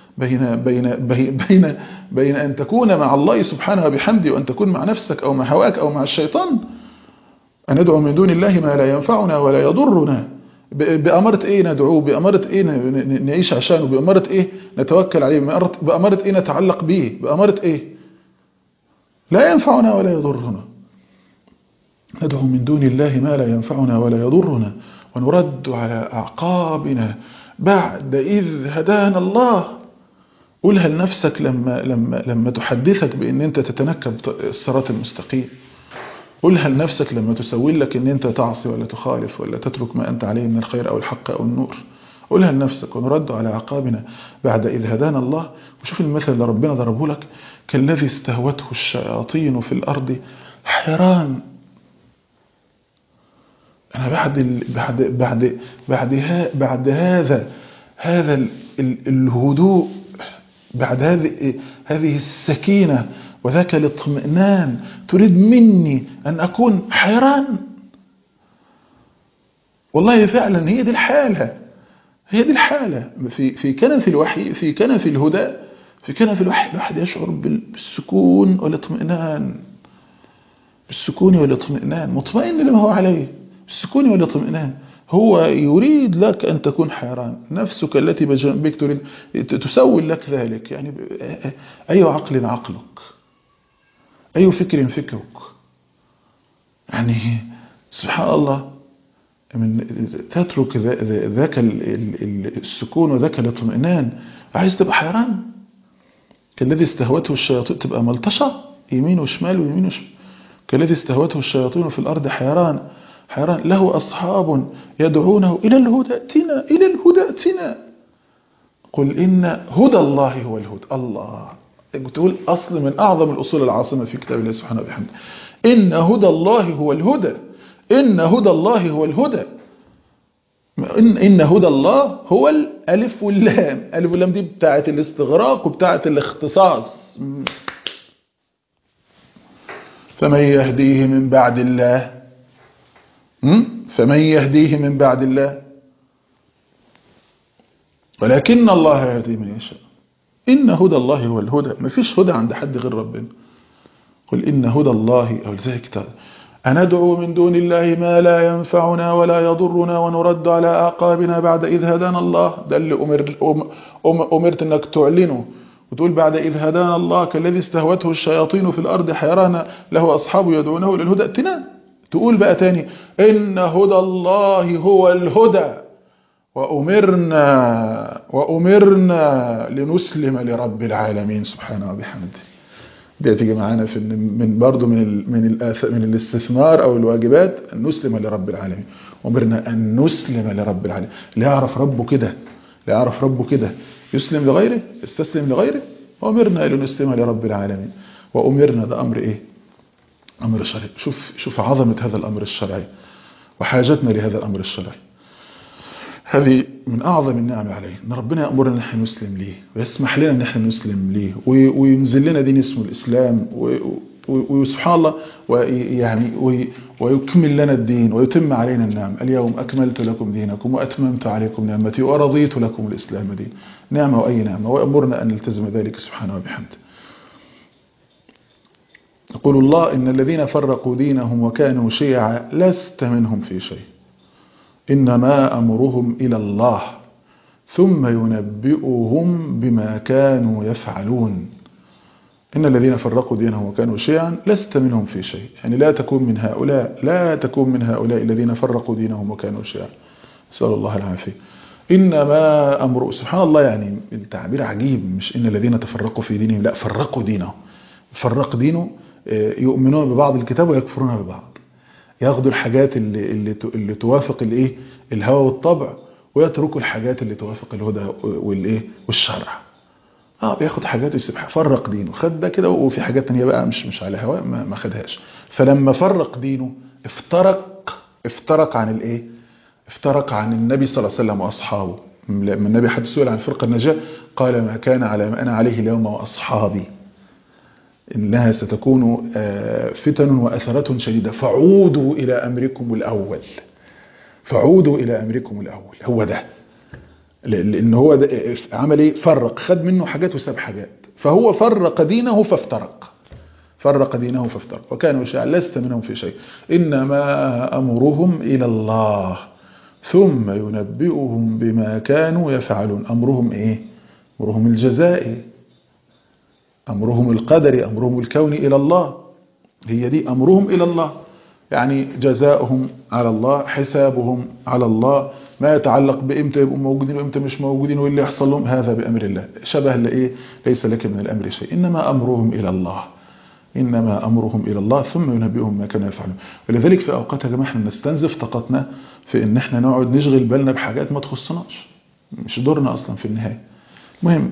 بين أن تكون مع الله سبحانه وبحمده وأن تكون مع نفسك أو مع هواك أو مع الشيطان. أن ندعو من دون الله ما لا ينفعنا ولا يضرنا. بأمرة إيه ندعوه؟ بأمرة إيه نعيش عشانه؟ بأمرة إيه نتوكل عليه؟ بأمرة إيه نتعلق به؟ بأمرة إيه لا ينفعنا ولا يضرنا. ندعو من دون الله ما لا ينفعنا ولا يضرنا ونرد على أعقابنا بعد إذ هدانا الله. قولها لنفسك لما تحدثك بأن أنت تتنكب الصراط المستقيم. قولها لنفسك لما تسوي لك أن أنت تعصي ولا تخالف ولا تترك ما أنت عليه من الخير أو الحق أو النور. قولها لنفسك. ونرد على أعقابنا بعد إذ هدانا الله. وشوف المثل اللي ربنا ضربه لك، كالذي استهوته الشياطين في الأرض حيران. أنا بعد هذا الهدوء، بعد هذه السكينة وذاك الاطمئنان، تريد مني أن أكون حيران؟ والله فعلا هي دي الحالة في كنف الوحي، في كنف الهدى، في كنف الوحي. الواحد يشعر بالسكون والاطمئنان، مطمئن لما هو عليه، بالسكون والاطمئنان. هو يريد لك أن تكون حيران. نفسك التي بجنبك تريد تسول لك ذلك. يعني أي عقل عقلك، أي فكر فكرك. يعني سبحان الله، من تترك ذاك السكون وذاك الاطمئنان، عايز تبقى حيران. كالذي استهوته الشياطين، تبقى ملطشة يمين وشمال ويمين وشمال. كالذي استهوته الشياطين في الأرض حيران له أصحاب يدعونه إلى الهدى ائتنا. قل إن هدى الله هو الهدى. الله تقول أصل من أعظم الأصول العاصمة في كتاب الله سبحانه وبحمده. إن هدى الله هو الهدى. إن هدى الله هو الهدى. إن هدى الله هو الألف واللام. ألف واللام دي بتاعة الاستغراق وبتاعة الاختصاص. فمن يهديه من بعد الله فمن يهديه من بعد الله ولكن الله يهدي من يشاء. إن هدى الله هو الهدى. ما فيش هدى عند حد غير ربنا. قل إن هدى الله أو ذلك أندعو من دون الله ما لا ينفعنا ولا يضرنا ونرد على أعقابنا بعد إذ هدانا الله. ده اللي أمرت أنك تعلنه وتقول بعد إذ هدانا الله كالذي استهوته الشياطين في الأرض حيران له أصحاب يدعونه للهدى. تقول بقى تاني إن هدى الله هو الهدى وأمرنا لنسلم لرب العالمين سبحانه وبحمده. دي تيجي معانا في من برضو من الاستثمار أو الواجبات أن نسلم لرب العالمين. أمرنا أن نسلم لرب العالمين. اللي يعرف ربه كده يسلم لغيره يستسلم لغيره. وأمرنا لنسلم لرب العالمين. وأمرنا ده أمر إيه؟ أمر شرعي. شوف عظمة هذا الأمر الشرعي وحاجتنا لهذا الأمر الشرعي. هذه من أعظم النعم عليه أن ربنا يأمرنا أن نحن نسلم ليه ويسمح لنا أن نحن نسلم ليه وينزل لنا دين اسمه الإسلام وسبحان الله ويكمل لنا الدين ويتم علينا النعم. اليوم أكملت لكم دينكم وأتممت عليكم نعمتي ورضيت لكم الإسلام دين. نعمة وأي نعمة. ويأمرنا أن نلتزم ذلك سبحانه وبحمده. يقول الله إن الذين فرقوا دينهم وكانوا شيعا لست منهم في شيء إنما أمرهم إلى الله ثم ينبئهم بما كانوا يفعلون. إن الذين فرقوا دينهم وكانوا شيعا لست منهم في شيء. يعني لا تكون من هؤلاء الذين فرقوا دينهم وكانوا شيعا. نسأل الله العافية. إنما أمر سبحان الله. يعني التعبير عجيب. مش إن الذين تفرقوا في دينهم لا فرقوا دينهم. فرق دينه يؤمنون ببعض الكتاب ويكفرون ببعض. ياخدوا الحاجات اللي توافق الايه الهوى والطبع ويتركوا الحاجات اللي توافق الهدى والايه والشرع. بياخد حاجات ويسيبها. فرق دينه خد ده كده وفي حاجات تانية بقى مش على هوى ما خدهاش. فلما فرق دينه افترق عن الايه افترق عن النبي صلى الله عليه وسلم واصحابه. لما النبي حد سئل عن الفرقه الناجيه قال ما كان على ما انا عليه اليوم واصحابي إنها ستكون فتن وأثرة شديدة فعودوا إلى أمركم الأول. هو ده. لأن هو ده عمل إيه؟ فرق. خد منه حاجات وساب حاجات. فهو فرق دينه فافترق. وكانوا شيعا لست منهم في شيء إنما أمرهم إلى الله ثم ينبئهم بما كانوا يفعلون. أمرهم إيه؟ أمرهم الجزائي أمرهم القدري أمرهم الكوني إلى الله. هي دي أمرهم إلى الله. يعني جزاؤهم على الله حسابهم على الله. ما يتعلق بإمتى يبقوا موجودين وإمتى مش موجودين واللي يحصل لهم هذا بأمر الله. شبه لإيه؟ ليس لك من الأمر شيء. إنما أمرهم إلى الله ثم ينبئهم ما كانوا يفعلون. ولذلك في أوقات يا جماعة احنا نستنزف طاقتنا في إن احنا نقعد نشغل بالنا بحاجات ما تخصناش مش دورنا أصلا في النهاية. مهم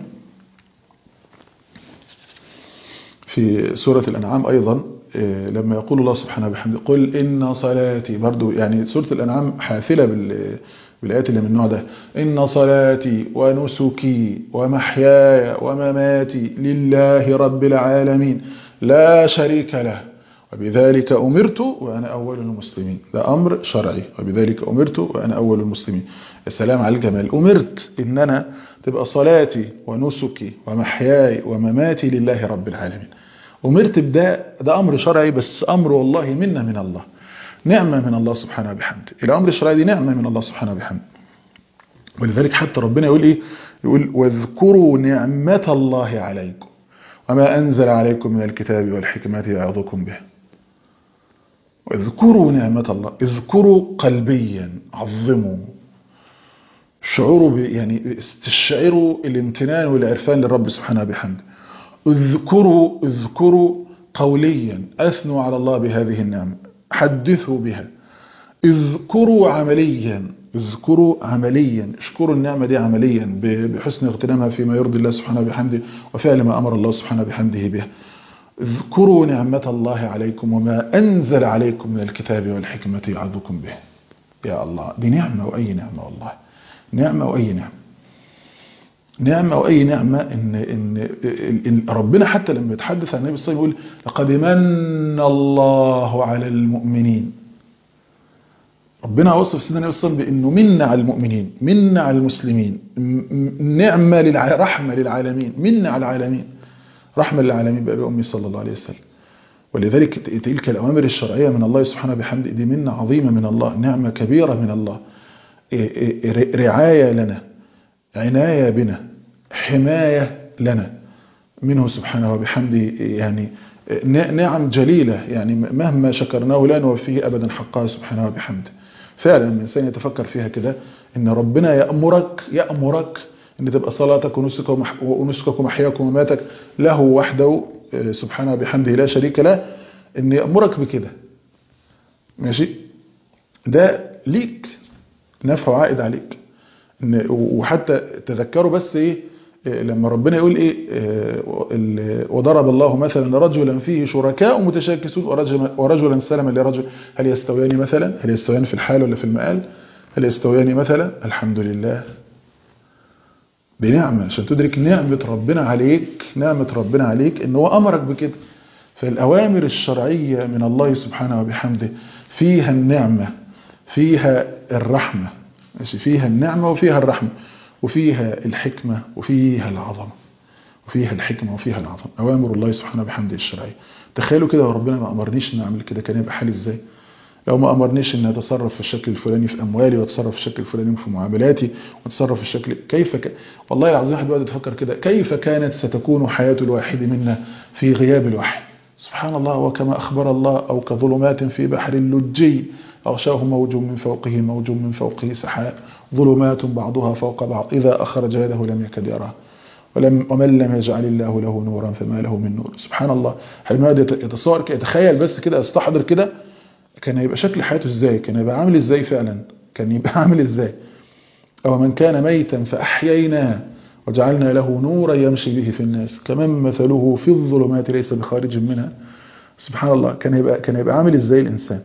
في سورة الأنعام أيضا لما يقول الله سبحانه وبحمده قل إن صلاتي. برضو يعني سورة الأنعام حافلة بالآيات اللي من النوع ده. إن صلاتي ونسكي ومحياي ومماتي لله رب العالمين لا شريك له وبذلك أمرت وأنا أول المسلمين. ده أمر شرعي. وبذلك أمرت وأنا أول المسلمين. السلام على الجمال. أمرت إن أنا تبقى صلاتي ونسكي ومحياي ومماتي لله رب العالمين. أمرت بده. ده أمر شرعي بس أمر والله منا من الله. نعمة من الله سبحانه وبحمده. الأمر الشرعي دي نعمة من الله سبحانه وبحمده. ولذلك حتى ربنا يقول إيه؟ يقول واذكروا نعمة الله عليكم وما أنزل عليكم من الكتاب والحكمة يعظكم به. واذكروا نعمة الله. اذكروا قلبيا عظموا شعوروا يعني استشعروا الامتنان والعرفان للرب سبحانه وبحمده. اذكروا قوليا أثنوا على الله بهذه النعمة حدثوا بها. اذكروا عمليا اذكروا عمليا، اشكروا النعمة دي عمليا بحسن اغتنامها فيما يرضي الله سبحانه وبحمده وفعل ما أمر الله سبحانه وبحمده به. اذكروا نعمة الله عليكم وما أنزل عليكم من الكتاب والحكمة يعظكم به. يا الله، دي نعمة وأي نعمة، والله نعمة وأي نعمة، نعمة وأي نعمة. إن ربنا حتى لما يتحدث عن النبي صلى الله عليه وسلم يقول لقد من الله على المؤمنين. ربنا وصف سيدنا النبي صلى الله عليه وسلم بأنه منا على المؤمنين، منا على المسلمين، نعمة رحمة للعالمين، منا على العالمين، رحمة للعالمين بأبي أمي صلى الله عليه وسلم. ولذلك تلك الأوامر الشرعية من الله سبحانه وبحمده دي منة عظيمة من الله، نعمة كبيرة من الله، رعاية لنا، عناية بنا، حماية لنا منه سبحانه وبحمده. يعني نعم جليلة، يعني مهما شكرناه لا نوفيه أبدا حقها سبحانه وبحمده. فعلا الإنسان يتفكر فيها كده، إن ربنا يأمرك إن تبقى صلاتك ونسكك ومحياك ومماتك له وحده سبحانه وبحمده لا شريك له، إن يأمرك بكده، ماشي، ده ليك نفع عائد عليك. وحتى تذكروا بس إيه لما ربنا يقول إيه وضرب الله مثلا رجلا فيه شركاء متشاكسون ورجلا سلما لرجل هل يستويان مثلا؟ هل يستويان في الحال ولا في المآل؟ هل يستويان مثلا؟ الحمد لله. دي نعمة عشان تدرك نعمة ربنا عليك، نعمة ربنا عليك إن هو أمرك بكده. فالأوامر الشرعية من الله سبحانه وبحمده فيها النعمة، فيها الرحمة، ماشي، فيها النعمة وفيها الرحمة وفيها الحكمة وفيها العظمة، وفيها الحكمة وفيها العظمة. أوامر الله سبحانه وبحمده الشرعية. تخيلوا كده وربنا ما أمرنيش إن أعمل كده، كان يبقى حالي إزاي؟ لو ما أمرنيش إن أتصرف في الشكل الفلاني في أموالي، وأتصرف في الشكل الفلاني في معاملاتي، وأتصرف في الشكل والله العظيم واحد بقى يتفكر كده، كيف كانت ستكون حياة الواحد منا في غياب الوحي؟ سبحان الله. وكما أخبر الله أو كظلمات في بحر اللجي أغشاه موج من فوقه موج من فوقه سحاب ظلمات بعضها فوق بعض إذا أخرج يده لم يكد يراه ومن لم يجعل الله له نورا فما له من نور. سبحان الله. حينما يتصور يتخيل بس كده، يستحضر كده، كان يبقى شكل حياته ازاي، كان يبقى عامل ازاي فعلا، كان يبقى عامل ازاي. أو من كان ميتا فأحييناه وجعلنا له نورا يمشي به في الناس كمن مثله في الظلمات ليس بخارج منها. سبحان الله. كان يبقى عامل ازاي الإنسان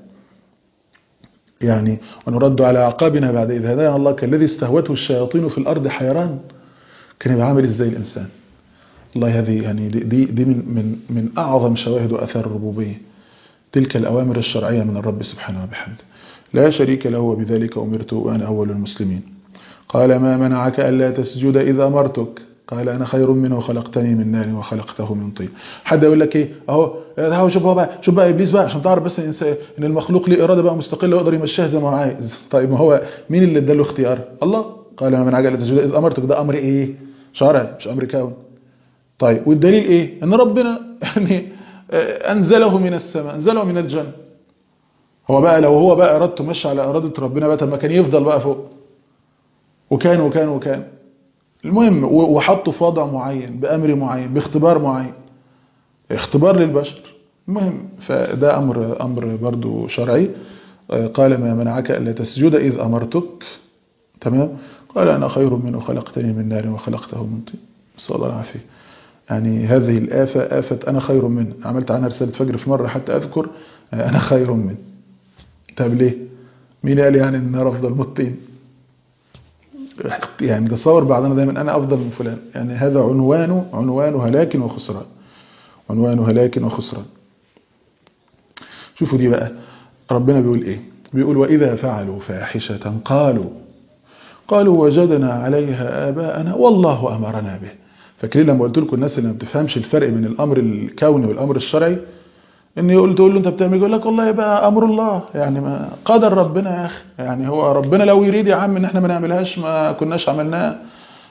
يعني. ونرد على أعقابنا بعد إذ هدانا الله كالذي استهوته الشياطين في الأرض حيران. كان يبقى عامل ازاي الإنسان. الله هذه يعني دي من أعظم شواهد وأثار الربوبية، تلك الأوامر الشرعية من الرب سبحانه وبحمده لا شريك له وبذلك أمرت وأنا أول المسلمين. قال ما منعك ألا تسجد إذا أمرتك؟ قال أنا خير منه خلقتني من نار وخلقته من طين. حد يقول لك إيه أهو شوف بقى إبليس بقى، عشان تعرف بس إن المخلوق ليه إرادة بقى مستقلة ويقدر يمشيها زي ما هو عايز. طيب ما هو مين اللي اداله اختيار؟ الله. قال ما منعك ألا تسجد إذا أمرتك، ده أمر إيه؟ شرعي مش أمر كون. طيب والدليل إيه؟ إن ربنا يعني أنزله من السماء، أنزله من الجنة. هو بقى لو هو بقى إرادته ماشي على إرادة ربنا بقى، ما كان يفضل بقى فوق وكان المهم، وحطه في وضع معين بأمر معين باختبار معين، اختبار للبشر. المهم فده أمر برضو شرعي. قال ما منعك ألا تسجد إذ أمرتك، تمام. قال أنا خير منه خلقتني من نار وخلقته من طين. صلى الله العافية. يعني هذه آفة أنا خير منه. عملت عنها رسالة فجر في مرة حتى أذكر أنا خير منه. طب ليه؟ مين قال يعني أن أنا أفضل من الطين؟ يعني تصور بعضنا دايما أنا أفضل من فلان، يعني هذا عنوان هلاك وخسران، عنوان هلاك وخسران. شوفوا دي بقى ربنا بيقول إيه؟ بيقول وإذا فعلوا فاحشة قالوا وجدنا عليها آباءنا والله أمرنا به. فاكرين لما قلت لكم الناس اللي ما بتفهمش الفرق بين الأمر الكوني والأمر الشرعي، إن تقول له أنت بتعمل، يقول لك والله يبقى أمر الله، يعني ما قدر ربنا يا أخي، يعني هو ربنا لو يريد يا عم إن احنا ما نعملهاش ما كناش عملناها.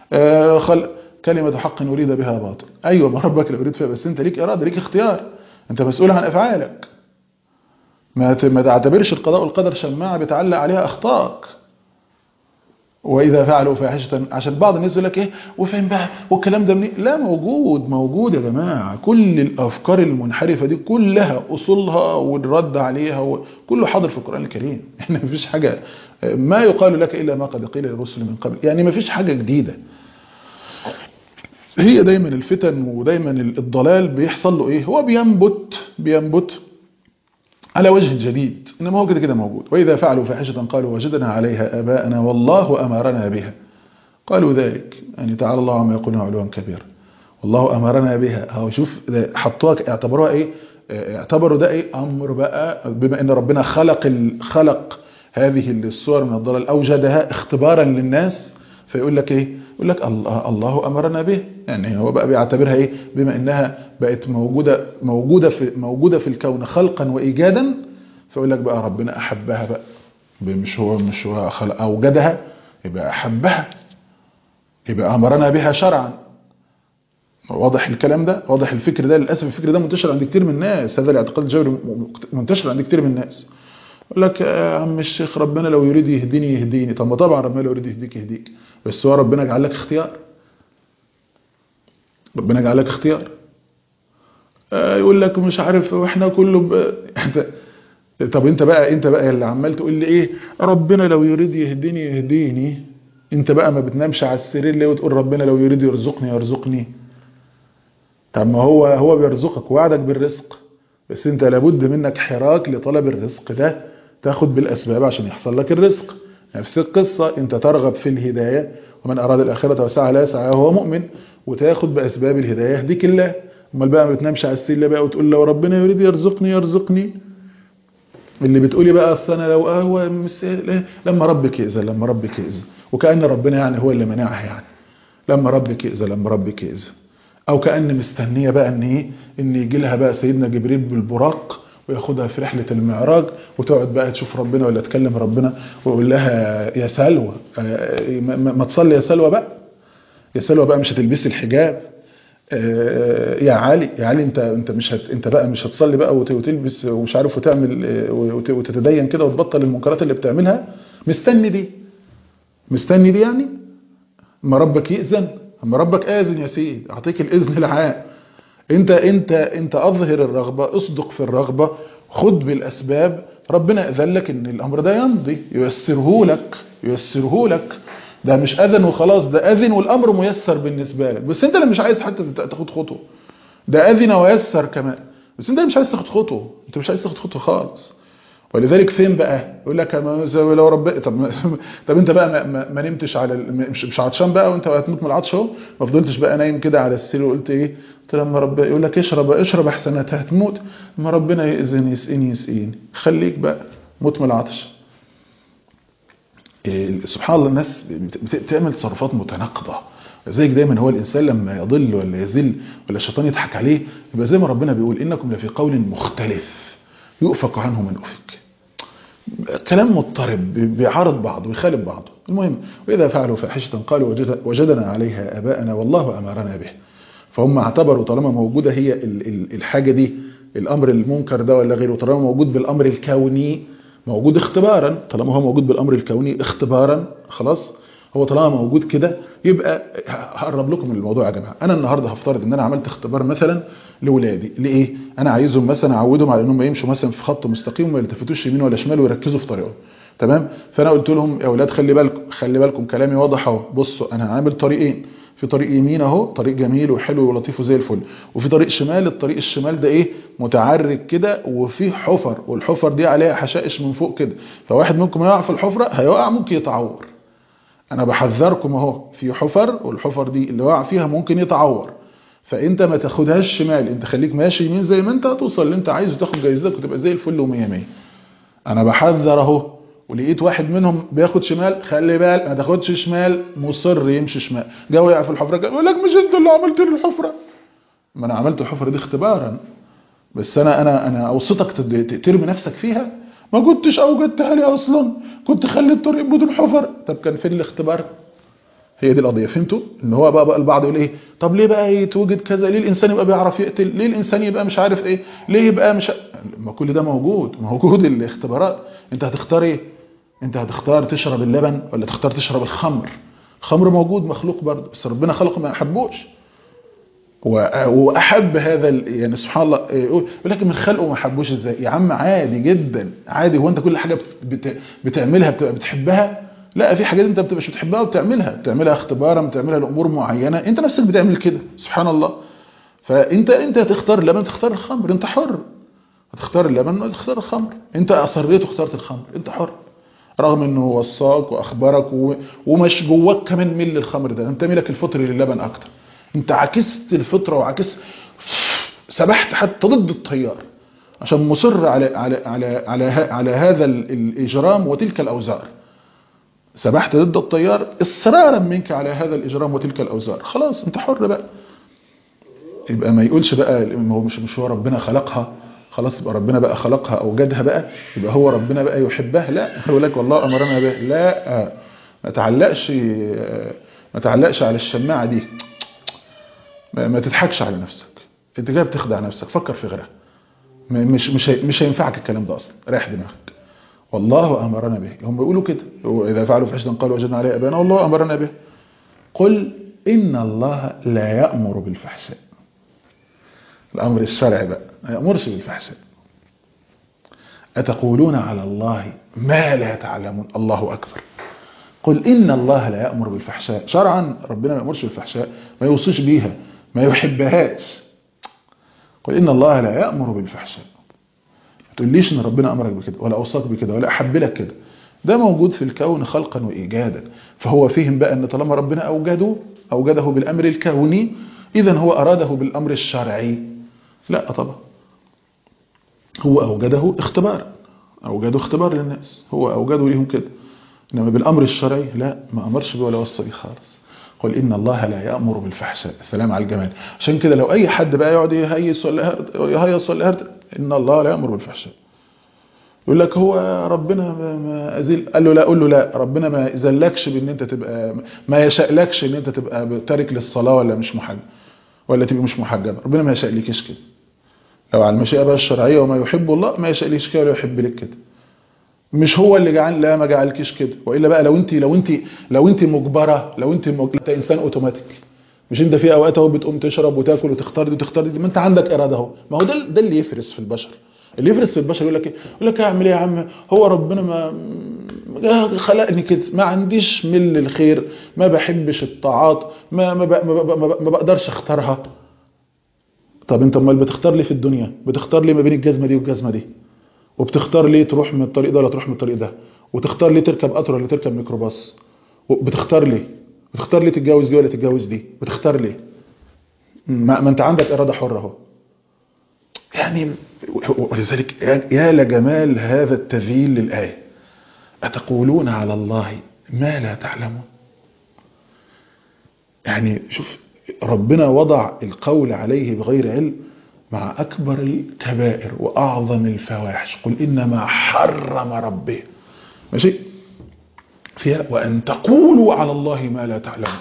كلمة حق أريد بها باطل. أيوة ما ربك لو يريد فيها، بس أنت ليك إرادة، ليك اختيار، أنت مسؤول عن أفعالك. ما تعتبرش القضاء والقدر شماعة بتعلق عليها أخطائك. واذا فعلوا فاحشه، عشان بعض الناس يقول لك ايه وفين بقى والكلام ده منين؟ لا، موجود يا جماعه. كل الافكار المنحرفه دي كلها اصولها والرد عليها كله حاضر في القران الكريم. احنا مفيش حاجه ما يقال لك الا ما قد قيل للرسل من قبل، يعني مفيش حاجه جديده. هي دايما الفتن ودايما الضلال بيحصل له ايه؟ هو بينبت على وجه جديد، انما هو كده كده موجود. واذا فعلوا فاحشه قالوا وجدنا عليها اباءنا والله امرنا بها، قالوا ذلك يعني تعالى الله عما يقولون علوا كبيرا، والله امرنا بها. هو شوف حطوها اعتبروها ايه؟ اعتبروا ده ايه؟ امر بقى، بما ان ربنا خلق هذه الصور من الضلال، اوجدها اختبارا للناس، فيقول لك ايه؟ يقول لك الله امرنا به. يعني هو بقى بيعتبرها ايه؟ بما انها بقت موجوده في الكون خلقا وايجادا، فيقول لك بقى ربنا احبها بقى، مش هو اوجدها، يبقى احبها، يبقى امرنا بها شرعا. واضح الكلام ده؟ واضح الفكر ده؟ للاسف الفكر ده منتشر عند كتير من الناس، هذا الاعتقاد الجوري منتشر عند كتير من الناس. يقول لك يا عم الشيخ ربنا لو يريد يهديني. طب ما طبعا ربنا لو يريد يهديك، بس هو ربنا جعل لك اختيار. ربنا جعل لك اختيار. يقول لك مش عارف واحنا كله طب انت بقى اللي عمال تقول لي ايه ربنا لو يريد يهديني، انت بقى ما بتنامش على السرير ليه وتقول ربنا لو يريد يرزقني؟ طب ما هو بيرزقك ووعدك بالرزق، بس انت لابد منك حراك لطلب الرزق ده، تاخد بالاسباب عشان يحصل لك الرزق. نفس القصة، انت ترغب في الهداية، ومن اراد الاخرة وسعى لها سعيها وهو مؤمن، وتاخد باسباب الهداية يهديك الله. امال بقى ما بتنامش على السرير بقى وتقول لو ربنا يريد يرزقني. اللي بتقولي بقى اصل انا لو هو لما ربك يأذن، وكأن ربنا يعني هو اللي منعها، يعني لما ربك يأذن، او كأن مستنيه بقى ان يجي لها بقى سيدنا جبريل بالبراق وياخدها في رحله المعراج، وتقعد بقى تشوف ربنا ولا تكلم ربنا، ويقول لها يا سلوى ما تصلي يا سلوى بقى مش هتلبسي الحجاب. يا علي انت بقى مش هتصلي بقى وتلبس ومش عارف وتعمل وتتدين كده وتبطل المنكرات اللي بتعملها. مستني دي يعني اما ربك يأذن، اما ربك آذن يا سيد اعطيك الإذن العام. انت اظهر الرغبة، اصدق في الرغبة، خد بالاسباب، ربنا اذن لك ان الامر ده يمضي، ييسره لك. ده مش اذن وخلاص، ده اذن والامر ميسر بالنسبة لك، بس انت اللي مش عايز حتى تاخد خطوه. ده اذن ويسر كمان، بس انت اللي مش عايز تاخد خطوه، انت مش عايز تاخد خطوه خالص. ولذلك فين بقى يقول لك لو ربنا طب انت بقى ما نمتش على مش عطشان بقى وانت هتموت من العطش اهو، ما فضلتش بقى نايم كده على السرير وقلت ايه؟ قلت لما ربنا يقول لك اشرب احسن هتموت، لما ربنا يأذن يسقيني خليك بقى موت من العطش. سبحان الله، الناس بتعمل تصرفات متناقضه. لذلك دايما هو الانسان لما يضل ولا يذل ولا الشيطان يضحك عليه، يبقى زي ما ربنا بيقول انكم لفي قول مختلف يؤفك عنه من أفك. كلام مضطرب بيعارض بعض ويخالف بعضه. المهم وإذا فعلوا فاحشة قالوا وجدنا عليها آباءنا والله أمرنا به. فهم اعتبروا طالما موجودة هي الحاجة دي، الأمر المنكر ده ولا غيره، طالما موجود بالأمر الكوني موجود اختبارا، طالما هو موجود بالأمر الكوني اختبارا خلاص، هو طالما موجود كده يبقى هقرب لكم من الموضوع يا جماعه. انا النهارده هفترض ان انا عملت اختبار مثلا لاولادي، لايه؟ انا عايزهم مثلا اعودهم على انهم يمشوا مثلا في خط مستقيم وما يلتفتوش يمين ولا شمال ويركزوا في طريقهم، تمام؟ فانا قلت لهم يا اولاد خلي بالكم كلامي واضح اهو، بصوا انا عامل طريقين، في طريق يمين اهو طريق جميل وحلو ولطيف وزي الفل، وفي طريق شمال، الطريق الشمال ده ايه؟ متعرج كده وفي حفر، والحفر دي عليها حشائش من فوق كده، فواحد منكم يقع في الحفره هيقع ممكن يتعور. انا بحذركم اهو، في حفر والحفر دي اللي وقع فيها ممكن يتعور، فانت ما تاخدهاش شمال، انت خليك ماشي يمين زي ما انت هتوصل اللي انت عايزه، تاخد جايزتك وتبقى زي الفل ومية مية. انا بحذر اهو، ولقيت واحد منهم بياخد شمال، خلي بالك ما تاخدش شمال، مصر يمشي شمال، جا وقع في الحفره يقول لك مش انت اللي عملت لي الحفره. ما انا عملت الحفره دي اختبارا، بس انا اوصتك ترمي نفسك فيها، ما كنتش اوجدتها لي اصلا، كنت خليت الطريق بدون حفر. طب كان فين الاختبار؟ هي دي القضيه. فهمتوا ان هو بقى البعض يقول ايه؟ طب ليه بقى يتوجد كذا؟ ليه الانسان يبقى بيعرف يقتل؟ ليه الانسان يبقى مش عارف ايه؟ ليه يبقى مش ما كل ده موجود الاختبارات، انت هتختار ايه؟ انت هتختار تشرب اللبن ولا تختار تشرب الخمر؟ الخمر موجود مخلوق برضه، بس ربنا خلقه ما حبوش، واحب هذا يعني سبحان الله. يقول لك من خلقه ما حبوش ازاي يا عم؟ عادي جدا، عادي. هو انت كل حاجه بتعملها بتبقى بتحبها؟ لا، في حاجات انت بتبقاش بتحبها بتعملها اختبارا، بتعملها لامور معينه، انت نفسك بتعمل كده سبحان الله. فانت هتختار اللبن تختار الخمر، انت حر. هتختار اللبن ولا تختار الخمر؟ انت اصريت واخترت الخمر، انت حر، رغم انه وصاك واخبرك ومش جواك كمان ميل للخمر ده، انت ميلك الفطري للبن اكتر. انت عكست الفطره وعكست، سبحت حتى ضد التيار عشان مصر على هذا الاجرام وتلك الاوزار. سبحت ضد التيار اصرارا منك على هذا الاجرام وتلك الاوزار، خلاص انت حر بقى. يبقى ما يقولش بقى هو مش هو ربنا خلقها، خلاص يبقى ربنا بقى خلقها اوجدها بقى، يبقى هو ربنا بقى يحبها. لا، يقول لك والله امرنا به. لا، ما تعلقش على الشماعه دي، ما تضحكش على نفسك، انت كده بتخدع نفسك، فكر في غيرها. مش هينفعك الكلام ده اصلا، ريح دماغك. والله امرنا به، هم بيقولوا كده، اذا فعلوا فحشة قالوا وجدنا عليه ابانا والله امرنا به. قل ان الله لا يأمر بالفحشاء. الامر الشرعي بقى ما يأمرش بالفحشاء. أتقولون على الله ما لا تعلمون. الله أكبر. قل إن الله لا يأمر بالفحشاء. شرعا ربنا ما يأمرش بالفحشاء، ما يوصيش بيها، ما يحبهاش. قل إن الله لا يأمر بالفحشاء. ما تقوليش إن ربنا أمرك بكده ولا أوصاك بكده ولا أحب لك كده. ده موجود في الكون خلقا وإيجادا. فهو فهم بقى أن طالما ربنا أوجده بالأمر الكوني، إذن هو أراده بالأمر الشرعي. لا طبعا، هو أوجده اختبار للناس، هو أوجده ليهم كده. إنما بالأمر الشرعي لا، ما أمرش به ولا وصى به خالص. قل إن الله لا يأمر بالفحشاء. السلام على الجمال. عشان كده لو أي حد بقى يقعد يهيص ولا إن الله لا يأمر بالفحشاء، يقول لك هو ربنا ما أزل، قال له لا، قول له لا، ربنا ما يزلكش بأن أنت تبقى، ما يشألكش أن أنت تبقى تارك للصلاة ولا مش محجب ولا تبقى مش محجب. ربنا ما يشألكش كده. لو على المشيئة بقى الشرعية وما يحب الله، ما يشألكش كده ولا يحب لك كده. مش هو اللي جعل، لا ما جعلكيش كده. والا بقى لو انت مجبره، انت انسان اوتوماتيك. مش انت في اوقات اهو بتقوم تشرب وتاكل وتختار دي وتختار دي، ما انت عندك اراده اهو. ما هو ده اللي يفرس في البشر. اللي يفرس في البشر يقول لك ايه؟ يقول لك اعمل ايه يا عم؟ هو ربنا ما خلقني كده، ما عنديش ميل للخير، ما بحبش الطاعات، ما بقدرش اختارها. طب انت امال بتختار ليه في الدنيا؟ بتختار ليه ما بين الجزمه دي والجزمه دي؟ وبتختار ليه تروح من الطريق ده ولا تروح من الطريق ده؟ وتختار ليه تركب قطر ولا تركب ميكروباص؟ بتختار ليه؟ بتختار ليه تتجوز دي ولا تتجوز دي؟ بتختار ليه؟ ما انت عندك إرادة حرة اهو. يعني ولذلك يا لجمال هذا التذييل للآية. أتقولون على الله ما لا تعلمون. يعني شوف، ربنا وضع القول عليه بغير علم مع أكبر الكبائر وأعظم الفواحش. قل إنما حرم ربي، ماشي فيها وأن تقولوا على الله ما لا تعلمون.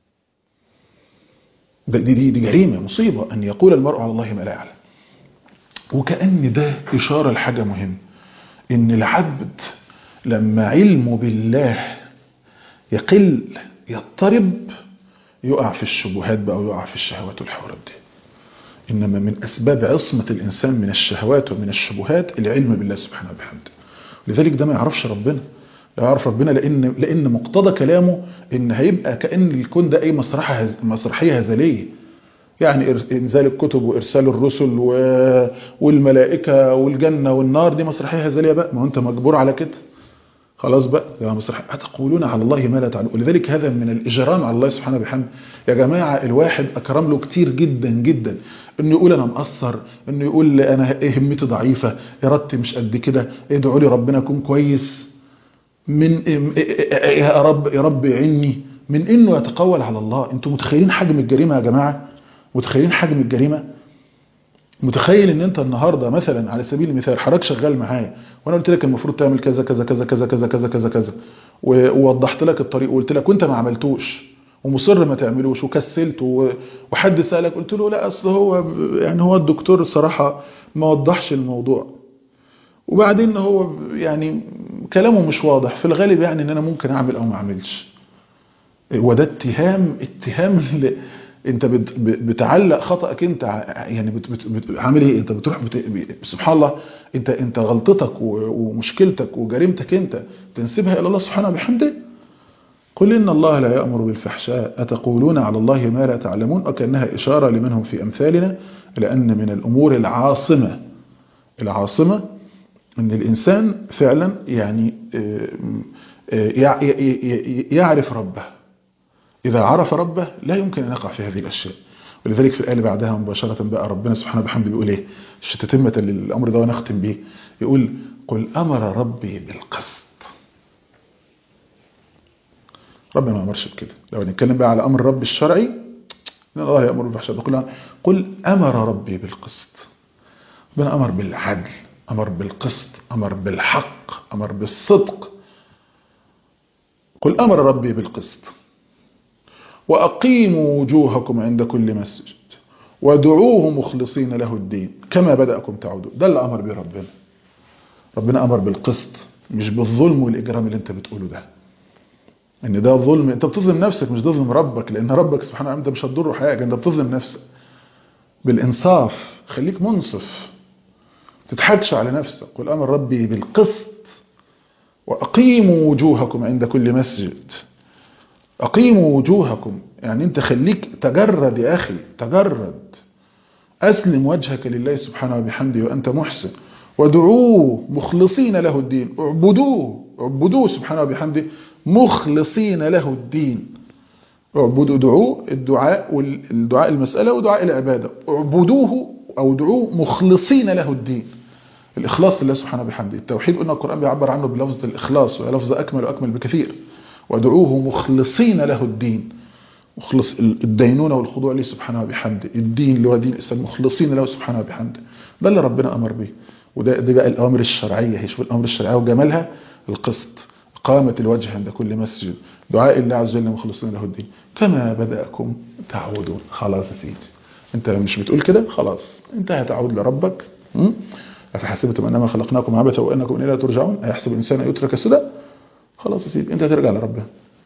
دي جريمة، مصيبة أن يقول المرء على الله ما لا يعلم. وكأن ده إشارة لحاجة مهمة، إن العبد لما علمه بالله يقل يضطرب، يقع في الشبهات بقى ويقع في الشهوات والحوارات دي. إنما من أسباب عصمة الإنسان من الشهوات ومن الشبهات العلم بالله سبحانه وبحمده. لذلك ده ما يعرفش ربنا، لا يعرف ربنا، لأن مقتضى كلامه إن هيبقى كأن الكون ده أي مسرحية هزلية. يعني إنزال الكتب وإرسال الرسل والملائكة والجنة والنار، دي مسرحية هزلية بقى، ما هو أنت مجبور على كده خلاص بقى يا مسرحية. أتقولون على الله ما لا تعلمون. ولذلك هذا من الإجرام على الله سبحانه وبحمده. يا جماعة الواحد أكرم له كتير جدا جدا إنه يقول أنا مقصر، إنه يقول أنا همتي ضعيفة، إرادتي مش قد كده، ادعوا لي ربنا أكون كويس، من يا رب يعيني، من إنه يتقول على الله. أنتم متخيلين حجم الجريمة يا جماعة؟ متخيلين حجم الجريمة؟ متخيل ان انت النهارده مثلا على سبيل المثال حضرتك شغال معايا وانا قلت لك المفروض تعمل كذا كذا كذا كذا كذا كذا كذا كذا، ووضحت لك الطريق وقلت لك وانت ما عملتوش ومصر ما تعملوش وكسلت، وحد سالك قلت له لا اصل هو يعني هو الدكتور الصراحه ما وضحش الموضوع، وبعدين هو يعني كلامه مش واضح، في الغالب يعني ان انا ممكن اعمل او ما اعملش. وده اتهام انت بتعلق خطأك انت، يعني عامل ايه؟ انت بتروح سبحان الله، انت غلطتك ومشكلتك وجريمتك انت تنسبها الى الله سبحانه وبحمده. قل ان الله لا يأمر بالفحشاء اتقولون على الله ما لا تعلمون، وكأنها اشارة لمن هم في امثالنا، لان من الامور العاصمة ان الانسان فعلا يعني يعرف ربه. إذا عرف ربه لا يمكن أن يقع في هذه الأشياء. ولذلك في الآية اللي بعدها مباشرة بقى ربنا سبحانه وبحمده بيقول إيه؟ تتمة للأمر ده ونختم به، يقول قل أمر ربي بالقسط. ربنا ما أمرش بكده. لو نتكلم بقى على أمر ربي الشرعي إن الله يأمر بالفحشاء، قل أمر ربي بالقسط. ربنا أمر بالعدل، أمر بالقسط، أمر بالحق، أمر بالصدق. قل أمر ربي بالقسط وأقيموا وجوهكم عند كل مسجد ودعوه مخلصين له الدين كما بدأكم تعودون. ده اللي أمر به ربنا أمر بالقسط، مش بالظلم والإجرام اللي انت بتقوله ده. ان ده ظلم، انت بتظلم نفسك مش تظلم ربك، لأن ربك سبحانه وتعالى انت مش هتضره حاجة، انت بتظلم نفسك. بالإنصاف، خليك منصف، تضحكش على نفسك. قل أمر ربي بالقسط وأقيموا وجوهكم عند كل مسجد. أقيموا وجوهكم يعني انت خليك تجرد يا أخي، تجرد، أسلم وجهك لله سبحانه وبحمده وأنت محسن، ودعوه مخلصين له الدين. اعبدوه سبحانه وبحمده مخلصين له الدين. اعبدوا، دعوه الدعاء، والدعاء المسألة ودعاء العبادة. اعبدوه أو دعوه مخلصين له الدين. الإخلاص لله سبحانه وبحمده. التوحيد قلنا القرآن بيعبر عنه بلفظ الإخلاص، وهي لفظ أكمل وأكمل بكثير. ودعوه مخلصين له الدين، مخلص الدينونة والخضوع لله سبحانه وبحمده. الدين اللي هو دين الإسلام مخلصين له سبحانه وبحمده. ده اللي ربنا أمر به. وده بقى الأوامر الشرعية. هي شوف الأمر الشرعية وجمالها، القسط، إقامة الوجه عند كل مسجد، دعاء الله عز وجل مخلصين له الدين كما بدأكم تعودون. خلاص يا سيدي، انت لو مش بتقول كده خلاص انت هتعود لربك. أفحسبتم أنما خلقناكم عبثا وأنكم إلينا ترجعون أيحسب الإنسان أن يترك سدى. خلاص يا سيدي انت هترجع لربنا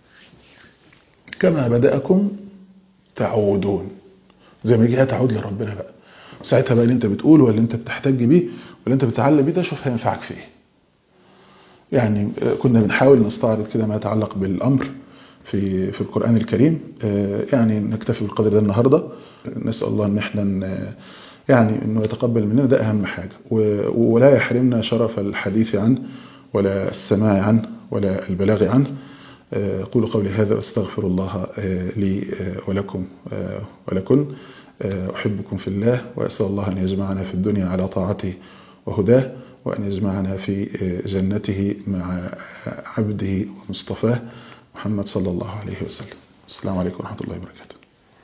كما بدأكم تعودون. زي ما يجي هتعود لربنا بقى ساعتها بقى اللي انت بتقوله واللي انت بتحتاج بيه واللي انت بتتعلم بيه ده شوف هينفعك فيه. يعني كنا بنحاول نستعرض كده ما يتعلق بالأمر في القرآن الكريم. يعني نكتفي بالقدر ده النهاردة. نسأل الله ان احنا يعني انه يتقبل مننا، ده اهم حاجة، ولا يحرمنا شرف الحديث عنه ولا السماع عنه ولا البلاغ عنه. قولوا قولي هذا واستغفر الله لي ولكم ولكن. أحبكم في الله، وأسأل الله أن يجمعنا في الدنيا على طاعته وهداه، وأن يجمعنا في جنته مع عبده ومصطفاه محمد صلى الله عليه وسلم. السلام عليكم ورحمة الله وبركاته.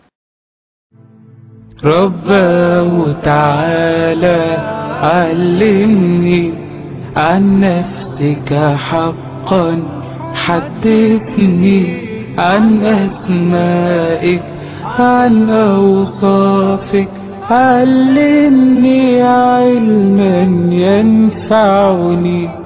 ربنا تعالى علمني عن نفسك حقا، حدثني عن أسمائك، عن أوصافك، علمني علما ينفعني